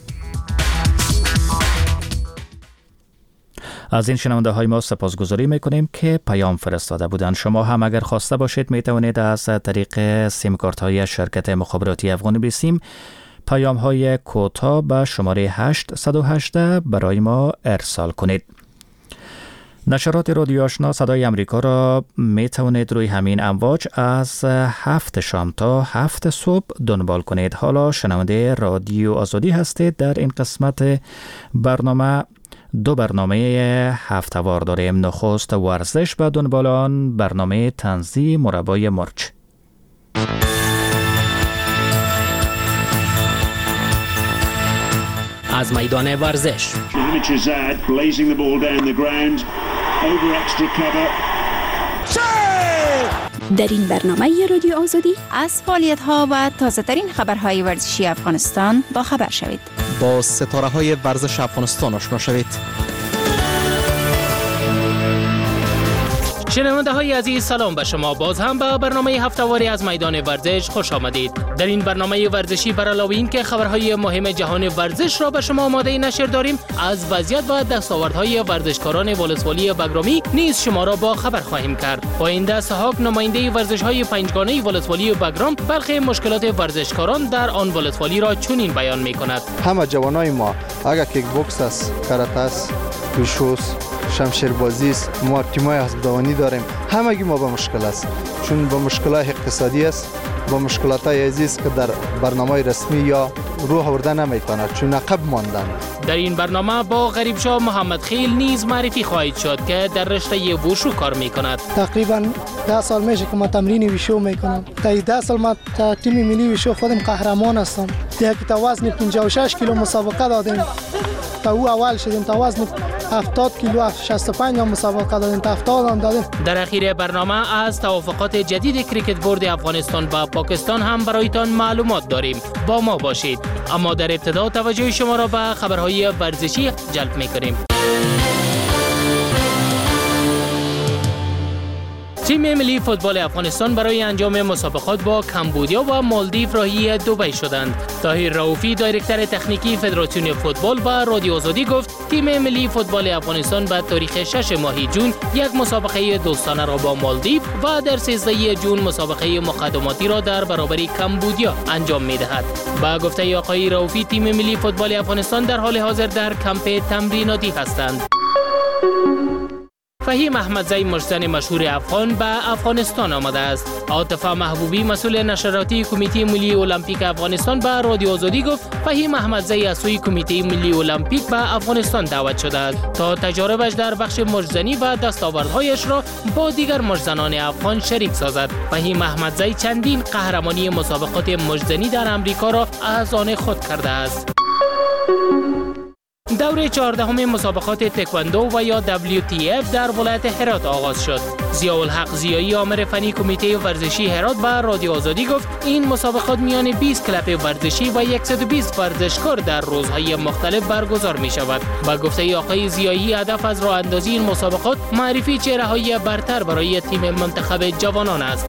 از این شنونده های ما سپاسگزاری میکنیم که پیام فرستاده بودند. شما هم اگر خواسته باشید می توانید از طریق سیم کارت های شرکت مخابراتی افغان بیسیم پیام های کوتاه به شماره 818 برای ما ارسال کنید. نشرات رادیو آشنا صدای امریکا را می توانید روی همین امواج از 7 شام تا 7 صبح دنبال کنید. حالا شنونده رادیو آزادی هستید. در این قسمت برنامه 2 برنامه هفته‌وار داریم. نخست ورزش، به دنبال آن برنامه طنزی مربای مرچ. از میدان ورزش در این برنامه رادیو آزادی از فعالیت‌ها و تازه‌ترین خبرهای ورزشی افغانستان با خبر شوید. با ستاره‌های ورزش افغانستان آشنا شوید. شنونده های عزیز سلام به شما. باز هم به برنامه هفته‌واری از میدان ورزش خوش آمدید. در این برنامه ورزشی بر علاوه این که خبرهای مهم جهان ورزش را به شما آماده نشر داریم، از وضعیت و دستاوردهای ورزشکاران ولسوالی بگرامی نیز شما را با خبر خواهیم کرد. پاینده سحاق نماینده ورزش‌های پنجگانه ولسوالی بگرام برخی مشکلات ورزشکاران در آن ولسوالی را چنین بیان می‌کند. همه جوانای ما اگر کیک بوکس است، کاراته است، ویشوس، شمشیربازی است، ما تیمای حسابداری داریم. همگی ما با مشکل است، چون با مشکلات اقتصادی است، با مشکلات عزیز که در برنامه رسمی یا روح آورده نمیتواند، چون عقب ماندن. در این برنامه با غریبشاه محمد خیل نیز معرفی خواهید شد که در رشته ووشو کار میکند. تقریبا 10 سال میشه که من تمرین ویشو میکنم. تا 10 سال من تا تیم ملی ویشو خودم قهرمان هستم. تا وزن 56 کیلو مسابقه دادیم. تا او اول شدیم، تا وزن 70 کیلو 65 هم مسابقه دادیم، تا 70 هم دادیم. در اخیر برنامه از توافقات جدید کریکت بورد افغانستان با پاکستان هم برایتان معلومات داریم. با ما باشید. اما در ابتدا توجه شما را به خبرهای ورزشی جلب می‌کنیم. تیم ملی فوتبال افغانستان برای انجام مسابقات با کمبودیا و مالدیو راهی دبی شدند. طاهر رؤوفی دایرکتور تکنیکی فدراسیون فوتبال با رادیو آزادی گفت تیم ملی فوتبال افغانستان به تاریخ 6 ماه جون یک مسابقه دوستانه را با مالدیو و در 13 جون مسابقه مقدماتی را در برابر کمبودیا انجام می‌دهد. با گفته آقای رؤوفی تیم ملی فوتبال افغانستان در حال حاضر در کمپ تمریناتی هستند. فهیم احمدزی مجزن مشهور افغان به افغانستان آمده است. عاطفه محبوبی مسئول نشراتی کمیته ملی المپیک افغانستان به رادیو آزادی گفت فهیم احمدزی از سوی کمیته ملی المپیک به افغانستان دعوت شده است تا تجاربش در بخش مجزنی و دستاوردهایش را با دیگر مجزنان افغان شریک سازد. فهیم احمدزی چندین قهرمانی مسابقات مجزنی در امریکا را از آن خود کرده است. دوره 14 مسابقات تکواندو و یا WTF در ولایت هرات آغاز شد. ضیاءالحق ضیایی آمر فنی کمیته ورزشی هرات به رادیو آزادی گفت این مسابقات میان 20 کلب ورزشی و 120 ورزشکار در روزهای مختلف برگزار می شود. با گفته آقای ضیایی هدف از راه اندازی این مسابقات معرفی چهره‌های برتر برای تیم منتخب جوانان است.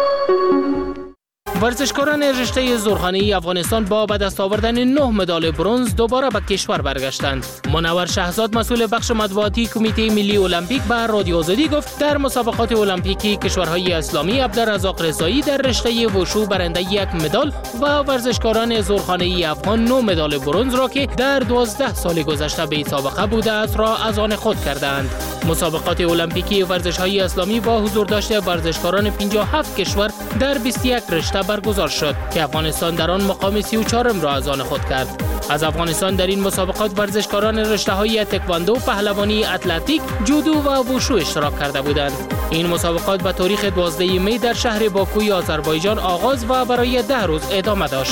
ورزشکاران رشته زورخانه‌ای افغانستان با به دست آوردن 9 مدال برنز دوباره به کشور برگشتند. منور شهزاد مسئول بخش مطبوعاتی کمیته ملی المپیک به رادیو آزادی گفت در مسابقات المپیکی کشورهای اسلامی عبدالرزاق رضایی در رشته وشو برنده 1 مدال و ورزشکاران زورخانه‌ای افغان 9 مدال برنز را که در 12 سال گذشته به سابقه بوده است را از آن خود کردند. مسابقات المپیکی ورزش‌های اسلامی با حضور داشته ورزشکاران 57 کشور در 21 رشته برگزار شد که افغانستان در آن مقام 34 را از آن خود کرد. از افغانستان در این مسابقات ورزشکاران رشته‌های تکواندو، پهلوانی، اتلتیک، جودو و ووشو اشتراک کرده بودند. این مسابقات به تاریخ 12 می در شهر باکوی آذربایجان آغاز و برای 10 روز ادامه داشت.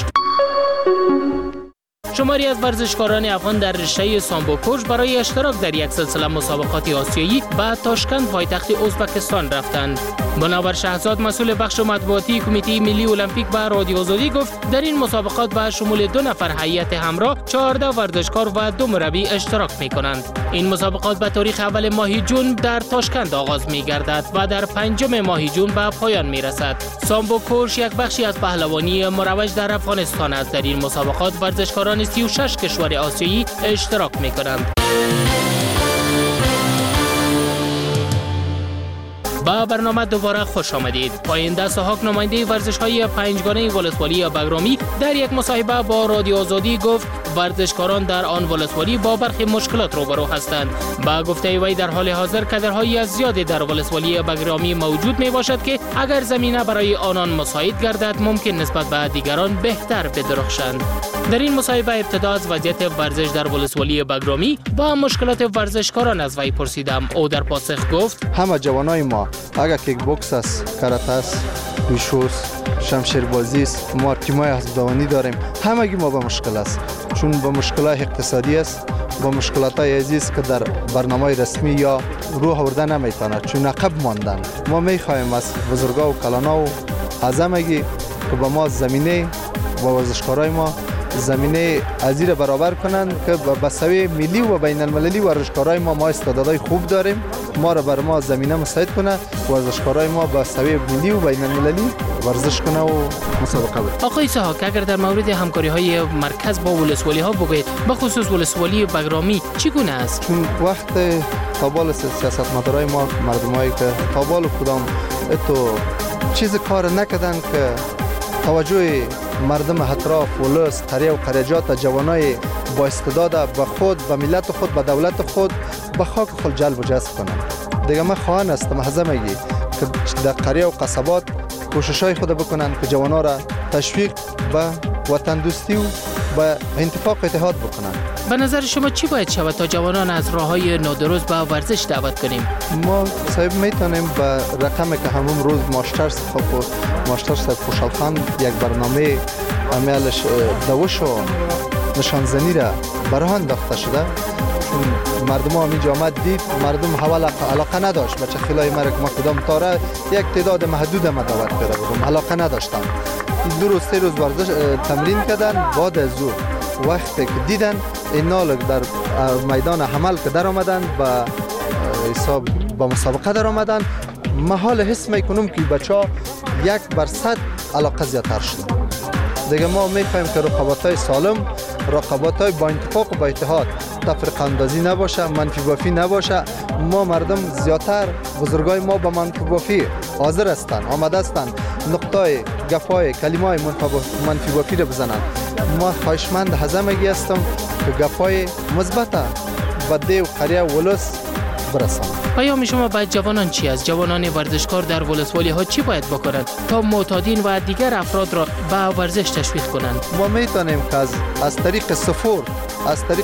شماری از ورزشکاران افغان در رشته سامبو کش برای اشتراک در یک سلسله مسابقات آسیایی به تاشکند پایتخت ازبکستان رفتند. منور شهزاد مسئول بخش مطبوعاتی کمیته ملی المپیک به رادیو آزادی گفت در این مسابقات به شمول 2 نفر هیئت همراه 14 ورزشکار و 2 مربی اشتراک می‌کنند. این مسابقات به تاریخ اول ماه جون در تاشکند آغاز می‌گردد و در 5 ماه جون به پایان می‌رسد. سامبو کش یک بخشی از پهلوانی مروج در افغانستان است. در این مسابقات ورزشکاران 36 کشور آسیایی اشتراک می‌کنند. با برنامه دوباره خوش آمدید. پاینده سحاق نماینده ورزش‌های پنجگانه ولسوالی بگرامی در یک مصاحبه با رادیو آزادی گفت ورزشکاران در آن ولسوالی با برخی مشکلات روبرو هستند. با گفته وی در حال حاضر کادرهای زیادی در ولسوالی بگرامی موجود می باشد که اگر زمینه برای آنان مساعد گردد ممکن نسبت به دیگران بهتر بدرخشند. در این مصاحبه ابتدا از وضعیت ورزش در ولسوالی بگرامی با مشکلات ورزشکاران از وی پرسیدم. او در پاسخ گفت همه جوانای ما اگر کیک بوکس است، کاراته است، ویشوس، شمشیربازی است، ما تیمای حسابداری داریم. همگی ما با مشکل است، چون با مشکلات اقتصادی است، با مشکلات عزیز که در برنامه رسمی یا روح آورده نمیتواند، چون عقب ماندن. ما میخواهیم از بزرگا و کلانا و از همگی که با ما زمینه با ورزشکارای ما زمینه ازیر برابر کنند که به سوی ملی و بین المللی ورزشکارای ما استعدادهای خوب داریم. ما را بر ما زمینه مساعد کنه ورزشکارای ما به سوی ملی و بین المللی ورزش کنه و مسابقه بده. آقای سحاک، اگر در مورد همکاری های مرکز با ولسوالی ها بگویید، به خصوص ولسوالی بگرامی چگونه است؟ چون وقت تابال سیاستمدارای ما مردمایی که تابال و کدام تو چیز کار نکردن که توجه مردم اطراف ولس قریه و قریجات جوانای با استعداد به خود، به ملت خود، به دولت خود، به خاک خود جلب و جذب کنند. دیگه من خواهان هستم هزمگی که در قریه و قصبات کوششای خود بکنند که جوانا را تشویق به وطن دوستی و به اتفاق اتحاد بکنند. به نظر شما چی باید شود تا جوانان از راههای نادرست به ورزش دعوت کنیم؟ ما صاحب میتونیم به رقمی که همون روز ماشتر صاحب خوشحال خان یک برنامه عملش دوش و نشانزنی را براه انداخته شده. مردم هم اینجا آمد دید، مردم حوال علاقه نداشت بچه خلای مرک ما کدام تاره یک تعداد محدود ما دعوت کرده بودم، علاقه نداشتن. 2 روز 3 روز ورزش تمرین کردن. بعد از او وقتی که دیدن اینال در میدان حمل که در آمدن به حساب با مسابقه در آمدن، محال حس میکنم که بچه 1% علاقه زیادتر شده. دیگه ما میخوایم که رقابت‌های سالم، رقابت‌های با اتفاق و با اتحاد، تفرقه اندازی نباشه، منفی بافی نباشه. ما مردم زیادتر بزرگای ما با منفی بافی حاضر هستند، آمده هستند نقطه گپای کلمه‌های منفی بافی رو بزنند. ما خواهشمند هزمگی هستم که گپای مثبت به دیو قریه ولس برسند. پیام شما به جوانان چی است؟ جوانان ورزشکار در ولسوالی ها چی باید بکنند تا معتادین و دیگر افراد را به ورزش تشویق کنند؟ ما میتونیم که از طریق سفور، از طریق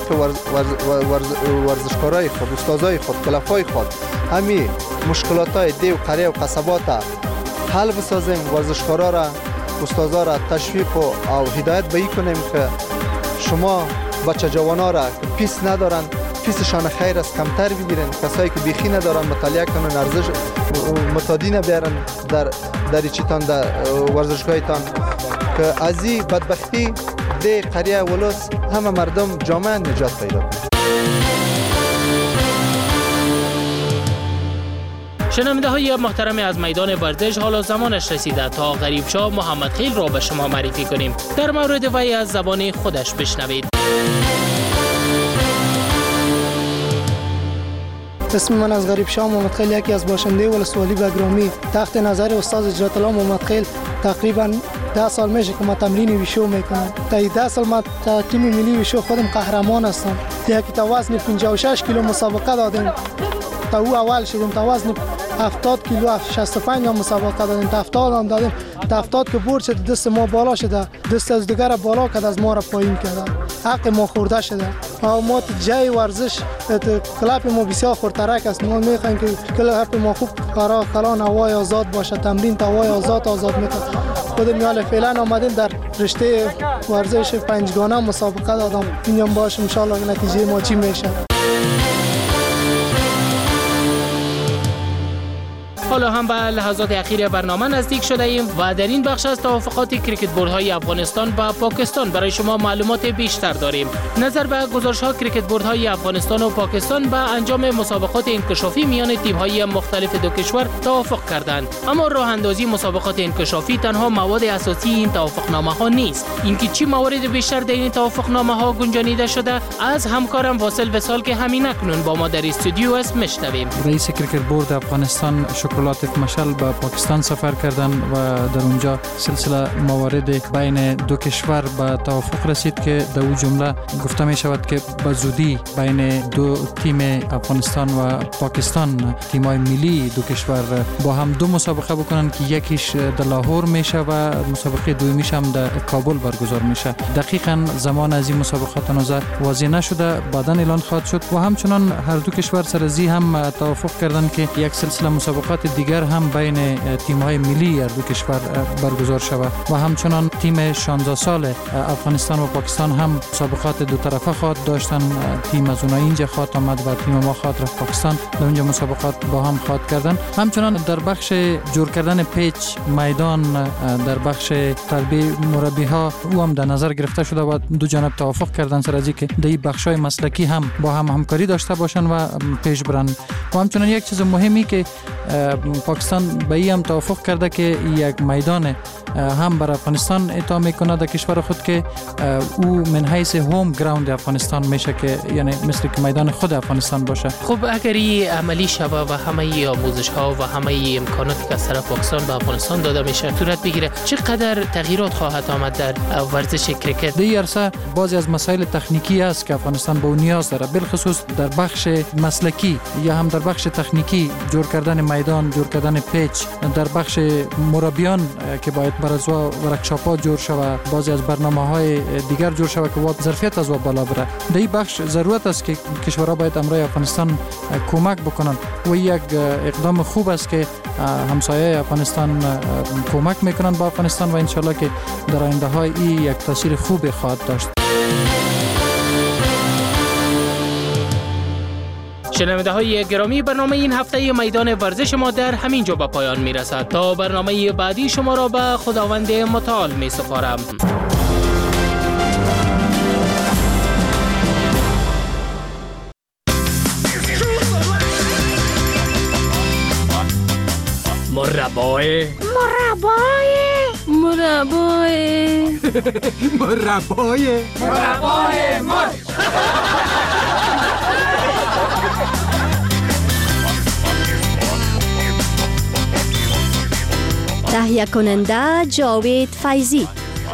ورزشکارای خود، استادای خود، کلافای خود، همین مشکلاتای دیو قریه و قصبات حل بسازیم. ورزشکارا را، استادا را تشویق و هدایت به این کنیم که شما بچه جوانا را که پیس ندارن، پیسشان خیر است کمتر بگیرن. کسایی که بیخی ندارن مطالعه کنن، ارزش متادین بیارن در چیتان در ورزشگاهتان که از این بدبختی ده قریه ولس همه مردم جامعه نجات پیدا کنند. شنونده های محترم از میدان ورزش، حالا زمانش رسیده تا غریب شاه محمد خیل را به شما معرفی کنیم. در مورد وی از زبان خودش بشنوید. اسم من از غریب شاه محمد خیل، یکی از باشنده ولسوالی بگرامی. تحت نظر استاد اجرات الله محمد خیل تقریبا 10 سال میشه که ما تمرین ویشو میکنم. تا 10 سال ما تا تیم ملی ویشو خودم قهرمان هستم. یکی تا وزن 56 کیلو مسابقه دادیم. تا او اول شدیم. تا وزن 70 کیلو 65 هم مسابقه دادیم. تا 70 هم دادیم. تا 70 که برد شد دست ما بالا شده، دست از دیگر بالا کرد، از ما را پایین کرد. حق ما خورده شده. ما جای ورزش کلاب ما بسیار خورترک است. ما میخوایم که کلاب ما خوب کلان هوای آزاد باشه، تمرین هوای آزاد میکنه. خود میال فعلا آمدیم در رشته ورزش 5 گانه مسابقه دادم. اینم باشه ان شاء الله نتیجه ما چی میشه. حالا هم به لحظات اخیر برنامه نزدیک شده ایم و در این بخش از توافقات کریکت بوردهای افغانستان و پاکستان برای شما معلومات بیشتر داریم. نظر به گزارش‌ها کریکت بوردهای افغانستان و پاکستان به انجام مسابقات انکشافی میان تیم‌های مختلف دو کشور توافق کردند. اما راه اندازی مسابقات انکشافی تنها مواد اساسی این توافقنامه‌ها نیست. اینکه چه موارد بیشتر در این توافقنامه‌ها گنجانیده شده از همکارم واصل وصال که همین اکنون با ما در استودیو است میشنویم. رئیس کریکت بورد افغانستان شکلات مشل به پاکستان سفر کردن و در اونجا سلسله موارد بین دو کشور به توافق رسید که در اون جمله گفته می شود که به زودی بین دو تیم افغانستان و پاکستان، تیم‌های ملی دو کشور با هم دو مسابقه بکنن که یکیش در لاهور میشه و مسابقه دومیش هم در کابل برگزار میشه. دقیقاً زمان از این مسابقات هنوز واضح نشده، بعداً اعلان خواهد شد و همچنان هر دو کشور سر از هم توافق کردن که یک سلسله مسابقات دیگر هم بین تیم‌های ملی هر دو کشور برگزار شود و همچنان تیم 16 سال افغانستان و پاکستان هم مسابقات دو طرفه خواهد داشتن. تیم از اونها اینجا خواهد آمد و تیم ما خواهد رفت پاکستان، در اونجا مسابقات با هم خواهد کردن. همچنان در بخش جور کردن پیچ میدان، در بخش تربیه مربی‌ها او هم در نظر گرفته شده و دو جانب توافق کردن سر از اینکه در بخش‌های مسلکی هم با هم همکاری داشته باشن و پیش برن. و همچنان یک چیز مهمی که پاکستان به این هم توافق کرده که یک میدان هم برای افغانستان اعطا میکنه در کشور خود که او من حیث هوم گراوند افغانستان میشه، که یعنی مثل که میدان خود افغانستان باشه. خب اگر این عملی شوه و همه آموزش ها و همه امکاناتی که از طرف پاکستان به افغانستان داده میشه صورت بگیره، چقدر تغییرات خواهد آمد در ورزش کرکت؟ در عرصه بعضی از مسائل تکنیکی است که افغانستان به اون نیاز داره، بالخصوص در بخش مسلکی یا هم در بخش تکنیکی، جور کردن میدان، جور کردن پیچ، در بخش مربیان که باید برای ورکشاپ‌ها جور شود، بعضی از برنامه‌های دیگر جور شود که ظرفیت از بالا بره. در این بخش ضرورت است که کشورها باید امروی افغانستان کمک بکنن و یک اقدام خوب است که همسایه افغانستان کمک میکنن با افغانستان و انشالله که در آینده های این یک تاثیر خوب خواهد داشت. شنونده های گرامی، برنامه این هفته میدان ورزش ما در همین جا به پایان می رسد. تا برنامه بعدی شما را به خداوند متعال می سپارم. مربای تهیه کننده جاوید فیضی.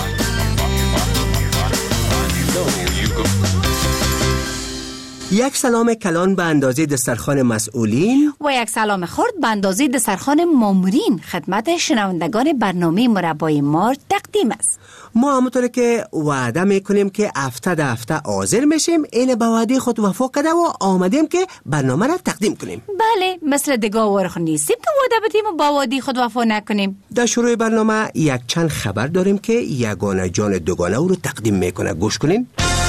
یک سلام کلان به اندازه دسترخوان مسئولین و یک سلام خرد به اندازه دسترخوان مامورین خدمت شنوندگان برنامه مربای مارچ تقدیم است. ما همونطور که وعده میکنیم که هفته حاضر میشیم، این به وعده خود وفا کرده و آمدیم که برنامه را تقدیم کنیم. بله، مثل دگاه ورخ نیستیم که وعده بدیم و با وعده خود وفا نکنیم. در شروع برنامه یک چند خبر داریم که یگانه جان دوگانه او رو تقدیم میکنه. گوش کنین.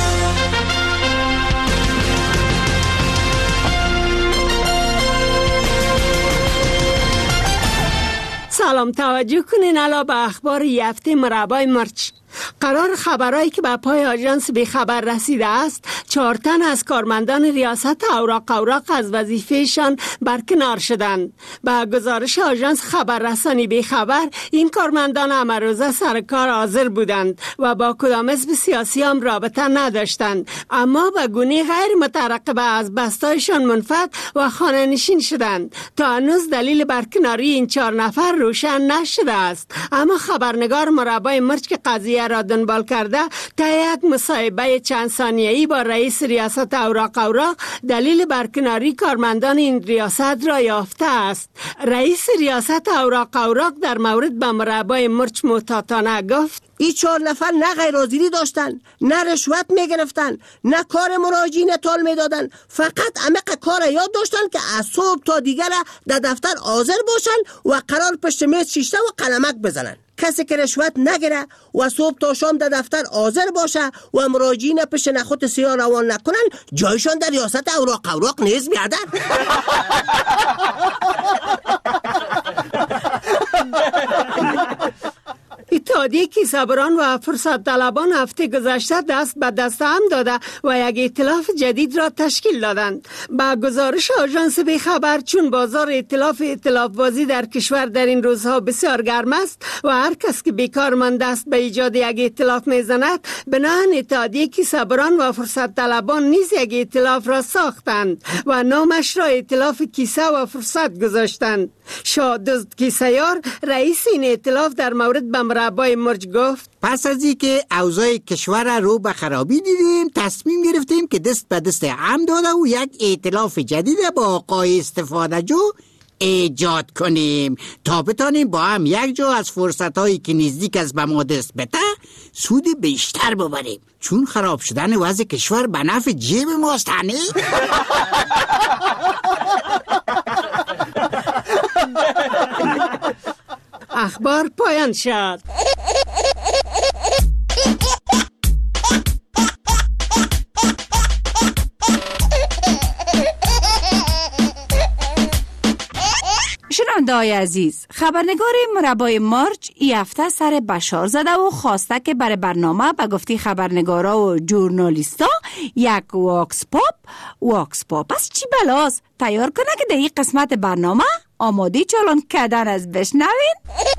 سلام، توجه کنین الا به اخبار یفته مربای مرچ. قرار خبرایی که به پای آژانس به خبر رسیده است، 4 تن از کارمندان ریاست اوراق از وظیفهشان برکنار شدند. به گزارش آژانس خبررسانی به خبر، این کارمندان امروزه سر کار حاضر بودند و با کدام حزب سیاسی هم رابطه نداشتند، اما به گونه غیر مترقبه از بستایشان منفعل و خانه نشین شدند. تا هنوز دلیل برکناری این 4 نفر روشن نشده است، اما خبرنگار مربای مرچ که قضیه را دنبال کرده تا یک مصاحبه چند ثانیه‌ای با رئیس ریاست اوراق دلیل برکناری کارمندان این ریاست را یافته است. رئیس ریاست اوراق در مورد به مربای مرچ محتاطانه گفت: این 4 نفر نه غیر حاضری داشتن، نه رشوت میگرفتن، نه کار مراجعین طال میدادن، فقط عمق کار یاد داشتن که از صبح تا دیگر در دفتر حاضر باشن و قرار پشت میز شیشته و قلمک بزنن. کسی که رشوت نگیره و صبح تا شام در دفتر حاضر باشه و مراجعین پشت نخود سیاه روان نکنن، جایشان در ریاست اوراق نیز بیادن. اتحادیه کیسه‌بران و فرصت طلبان هفته گذشته دست به دست هم داده و یک ائتلاف جدید را تشکیل دادند. با گزارش آژانس به خبر، چون بازار ائتلاف بازی در کشور در این روزها بسیار گرم است و هر کس که بیکار مانده است به ایجاد یک ائتلاف میزند، بنابراین اتحادیه کیسه‌بران و فرصت طلبان نیز یک ائتلاف را ساختند و نامش را ائتلاف کیسه و فرصت گذاشتند. شادوست کیسه‌یار رئیس این ائتلاف در مورد به مربای مرچ گفت: پس از اینکه اوضاع کشور رو به خرابی دیدیم، تصمیم گرفتیم که دست به دست هم داده و یک ائتلاف جدید با آقای استفاده جو ایجاد کنیم تا بتانیم با هم یک جا از فرصتایی که نزدیک از به ما دست بده سود بیشتر ببریم، چون خراب شدن وضع کشور به نفع جیب ماست. هنی بار پایان شد. شنونده‌های عزیز، خبرنگار مربای مارچ ای هفته سر بشار زده و خواسته که برای برنامه به گفتی خبرنگارا و جورنالیستا یک واکس پاپ از چی بلاست تیار کنه که در این قسمت برنامه آماده چالان کردن از بشنوین.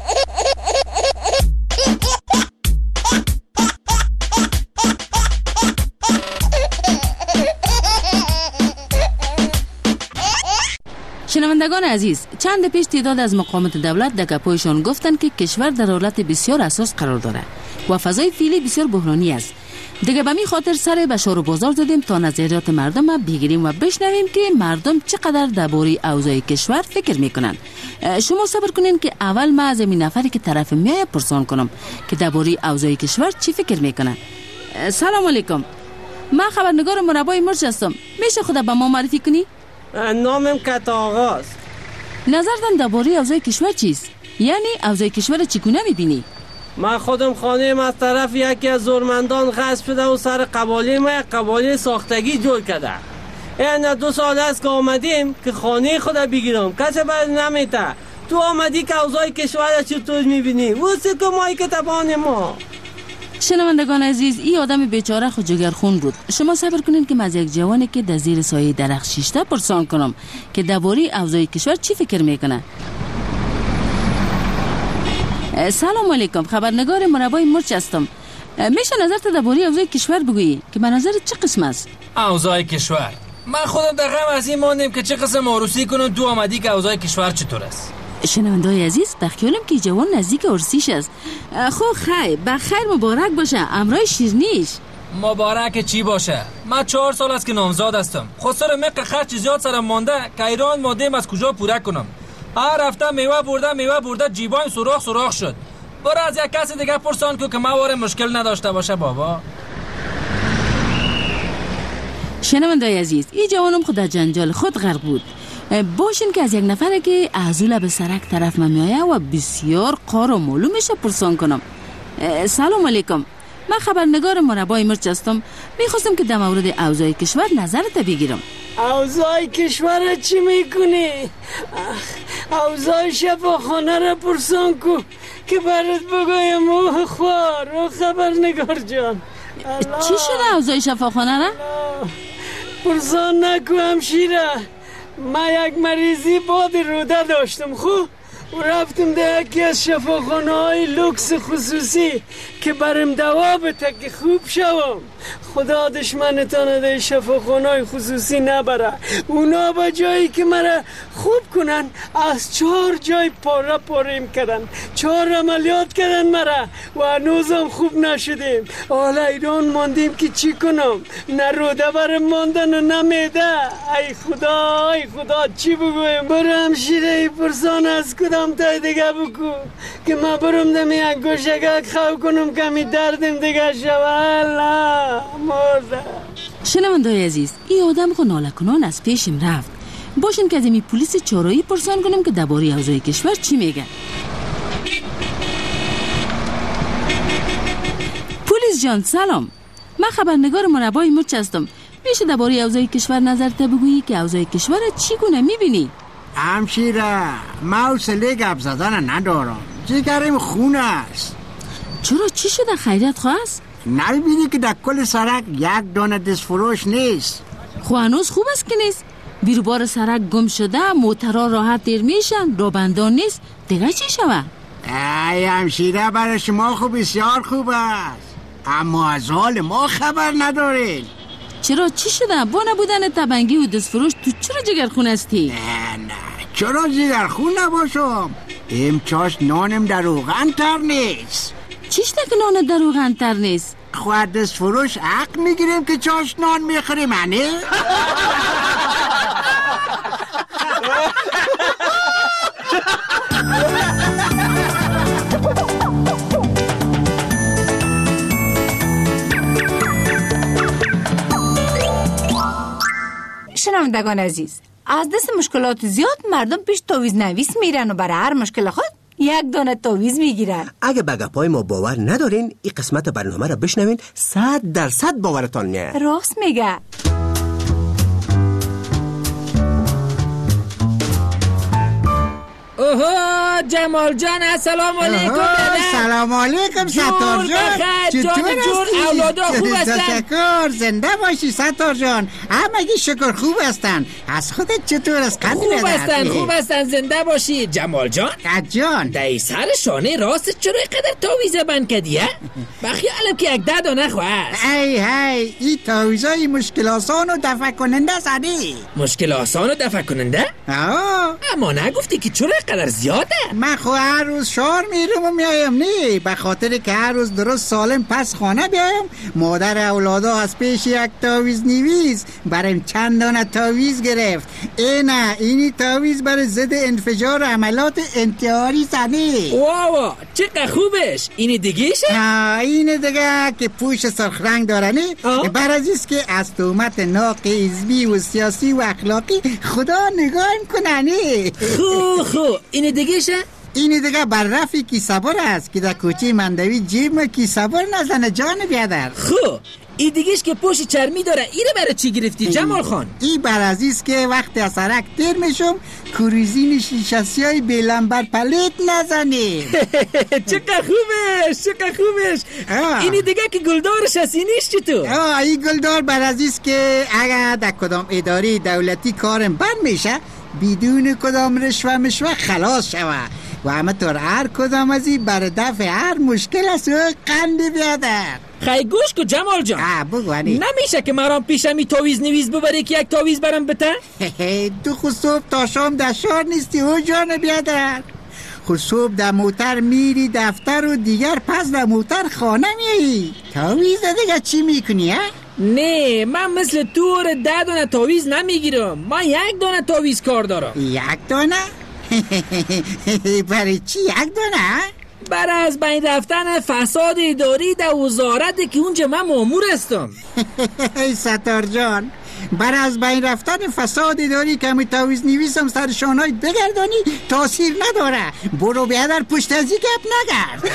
شنوندگان عزیز، چند پیش تعداد از مقامات دولت در گپایشان گفتند که کشور در حالت بسیار حساس قرار داره و فضای فعلی بسیار بحرانی است. دیگه به می خاطر سر بشار و بازار زدیم تا نظریات مردم بگیریم و بشنویم که مردم چقدر درباره اوضاع کشور فکر میکنن. شما صبر کنین که اول ما از این نفری که طرف میای پرسان کنم که درباره اوضاع کشور چی فکر میکنه. سلام علیکم، من خبرنگار مربای مرچ هستم. میشه خود به ما معرفی کنی؟ نامم کتا آغاست. نظرتان درباره اوضاع کشور چیست؟ یعنی اوضاع کشور چگونه میبینی؟ من خودم خانه‌ام از طرف یکی از زورمندان غصب شده و سر قباله ما یک قباله ساختگی جور کرده. این 2 سال است که آمدیم که خانه خود بگیرم، کسی باید نمیته. تو آمدی که اوضاع کشور چطور میبینی؟ واسه که مایی که تبان ما. شنوندگان عزیز، این آدم بیچاره خود جگرخون بود. شما صبر کنین که من از یک جوانی که در زیر سایه درخت شیشته پرسان کنم که درباره اوضاع کشور چی فکر میکنه. سلام علیکم، خبرنگار مربای مرچ هستم. میشه نظرت درباره اوضاع کشور بگویی که به نظر چه قسم است؟ اوضاع کشور، من خودم در غم از این ماندم که چه قسم عروسی کنم. تو آمدی که اوضاع کشور چطور است؟ شنونده‌های عزیز، بخیالم که جوان نزدیک عرسیش است. خب خیر، بخیر مبارک باشه. امرای شیرنیش مبارک چی باشه؟ من 4 سال است که نامزاد هستم. خسر مق خرچ زیاد سرم مانده که ایران مادیم از کجا پوره کنم. هر هفته میوه برده جیبایم سوراخ شد. برو از یک کسی دیگه پرسان که ما واره مشکل نداشته باشه بابا. شنونده‌های عزیز، این جوانم خود در جنجال خود غرق بود. باشین که از یک نفره که ازوله به سرک طرف میآید و بسیار قار و معلوم میشه پرسان کنم. سلام علیکم، من خبرنگار مربای مرچ هستم. میخواستم که در مورد اوضاع کشور نظرت بگیرم. اوضاع کشور چی میکنی؟ اوضاع شفاخانه را پرسان کو که برات بگویم او خوار و خبرنگار جان. چی شده اوضاع شفاخانه را؟ پرسان نکو همشیره. من یک مریضی باد روده داشتم خوب و رفتم در یکی از شفاخانه های لوکس خصوصی که برم دوا بده که خوب شوم. خدا دشمنتان در شفاخانه های خصوصی نبره. اونا با جایی که مرا خوب کنن از 4 جای پاریم کردن، 4 عملیات کردن مرا و هنوزم خوب نشدیم. حالا ایران ماندیم که چی کنم؟ نه روده برم ماندن و نه میده. ای خدا چی بگویم؟ برو همشیره پرسان از کدام تای دیگه بکو که من برم دمی یک گوشگک خو کنم که می دردم دیگه شوه. مرده. شنونده‌های عزیز، این آدم خود ناله کنان از پیشم رفت. باشین که از این پلیس چارایی پرسان کنم که درباره اوضاع کشور چی میگه. پلیس جان سلام، من خبرنگار مربای مرچ هستم. میشه درباره اوضاع کشور نظرت بگویی که اوضاع کشور چگونه میبینی؟ همشیره، من حوصله گپ زدن ندارم. جگرم خون است. چرا چی شده؟ خیریت خواست؟ نمیبینی که در کل سرک یک دانه دستفروش نیست؟ خو هنوز خوب است که نیست. بیروبار سرک گم شده، موترها راحت دیر میشن، رابندان نیست، دیگه چی شود؟ ای همشیره، برای شما خوب بسیار خوب است، اما از حال ما خبر ندارید. چرا چی شده؟ با نبودن تبنگی و دستفروش تو چرا جگرخون هستی؟ نه چرا جگرخون نباشم؟ چاش نانم در روغن تر نیست. چیش که نان در روغن تر نیست؟ خود دستفروش حق میگیریم که چاش نان میخوریم منه؟ شنوندگان عزیز، از دست مشکلات زیاد مردم پیش تعویض نویس میرن و برای هر مشکل خود یک دانه تعویض میگیرن. اگه به گپای ما باور ندارین این قسمت برنامه را بشنوین، 100% باورتان میاد. راست میگه. اوه جمال جان، السلام علیکم. سلام علیکم ستار جان. چطور اولادا خوب هستن؟ تشکر، زنده باشی ستار جان. همگی شکر خوب هستن. از خودت چطور است؟ خوب هستن زنده باشی. جمال جان دای سر شانه راست چرا اینقدر تعویض بند کردی؟ بخیالم که یک 10 دانه خواست. ای این تعویضای مشکل آسان و دفع کننده سادی. مشکل آسان و دفع کننده؟ اما نگفتی که چرا اینقدر زیاده؟ من خو هر روز شهر میرم و میایم نی، به خاطر که هر روز درست سالم پس خانه بیایم. مادر اولادا از پیش یک تعویض نویس برایم چند دانه تعویض گرفت. اینی تعویض برای ضد انفجار عملات انتحاری زنی. واو چقدر خوبش. اینی دیگهشه؟ اینی دیگه که پوش سرخ رنگ داره نی، بر ازیست که از تهمت ناق حزبی و سیاسی و اخلاقی خدا نگاهم کننی. خو اینی دیگهشه؟ اینی دیگه بر رفی کی صبر است که در کوچه مندوی جیب کی صبر نزنه جان بیادر. خو این دیگهش که پوش چرمی داره، اینو برای چی گرفتی جمال خان؟ این بر عزیز که وقتی از سرک تیر میشم کروزین شیشاسی های بیلنبر پلیت نزنی. چقدر خوبش. اینی دیگه که گلدارش هستی نیست چطور؟ این گلدار بر عزیز که اگر در کدام اداره دولتی کارم بند میشه بدون کدام رشوه خلاص شوه و همه طور هر کدام از این بر دفع هر مشکل است و قندی بیادر. خیلی گوش کو جمال جان. بگوانی نمیشه که مرام پیشمی تعویض نویز ببری که یک تعویض برام بته؟ تو خود صبح تا شام در شهر نیستی او جان بیادر. خود صبح در موتر میری دفتر و دیگر پس در موتر خانه میایی. تعویض دیگه چی میکنی؟ نه من مثل تو 10 دانه تعویض نمیگیرم. من 1 دانه تعویض کار دارم. 1 دانه؟ برای چی 1 دانه؟ برای از بین رفتن فساد اداری در وزارت که اونجا من مامور هستم. ستار جان برای از بین رفتن فساد اداری که می تعویض نویسم سر شانهای بگردانی تاثیر نداره. برو بیادر پشت ازی گپ نگرد.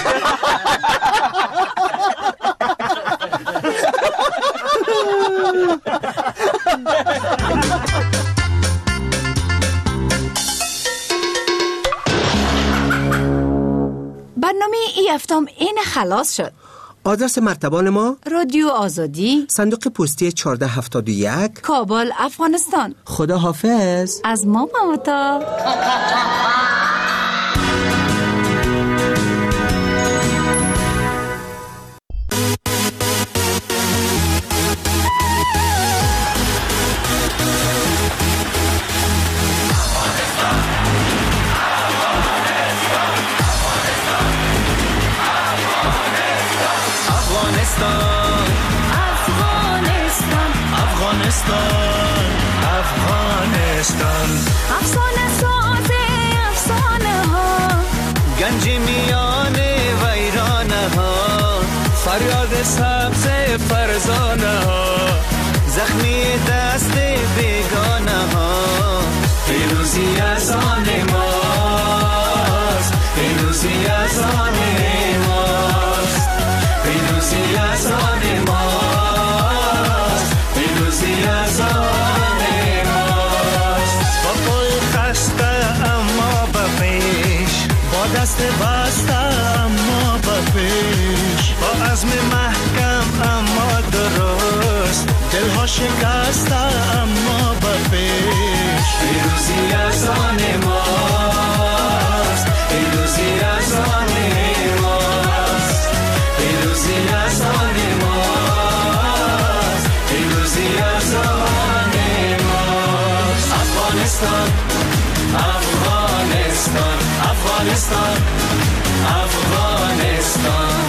برنامه ای هفتم این خلاص شد. آدرس مرتبان ما رادیو آزادی، صندوق پستی 1471، کابل، افغانستان. خدا حافظ. از ما ممتا. افغانستان افسانه ساز افسانه ها، گنج میان ویرانه ها، فریاد سبز فرزانه ها، زخمی دست بیگانه ها. پیروزی از آن ماست، پیروزی از آن ماست، پیروزی از آن ماست، پیروزی از آن ماست. با پای خسته اما به پیش، با دست بسته اما به پیش، با عزم محکم اما درست، دلها شکسته اما به پیش. پیروزی از آن ماست، پیروزی از آن ماست، پیروزی از آن ماست، پیروزی از آن ماست. افغانستان افغانستان افغانستان افغانستان.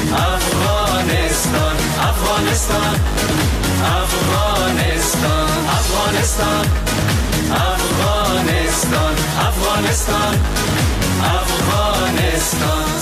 افغانستان افغانستان افغانستان افغانستان افغانستان افغانستان افغانستان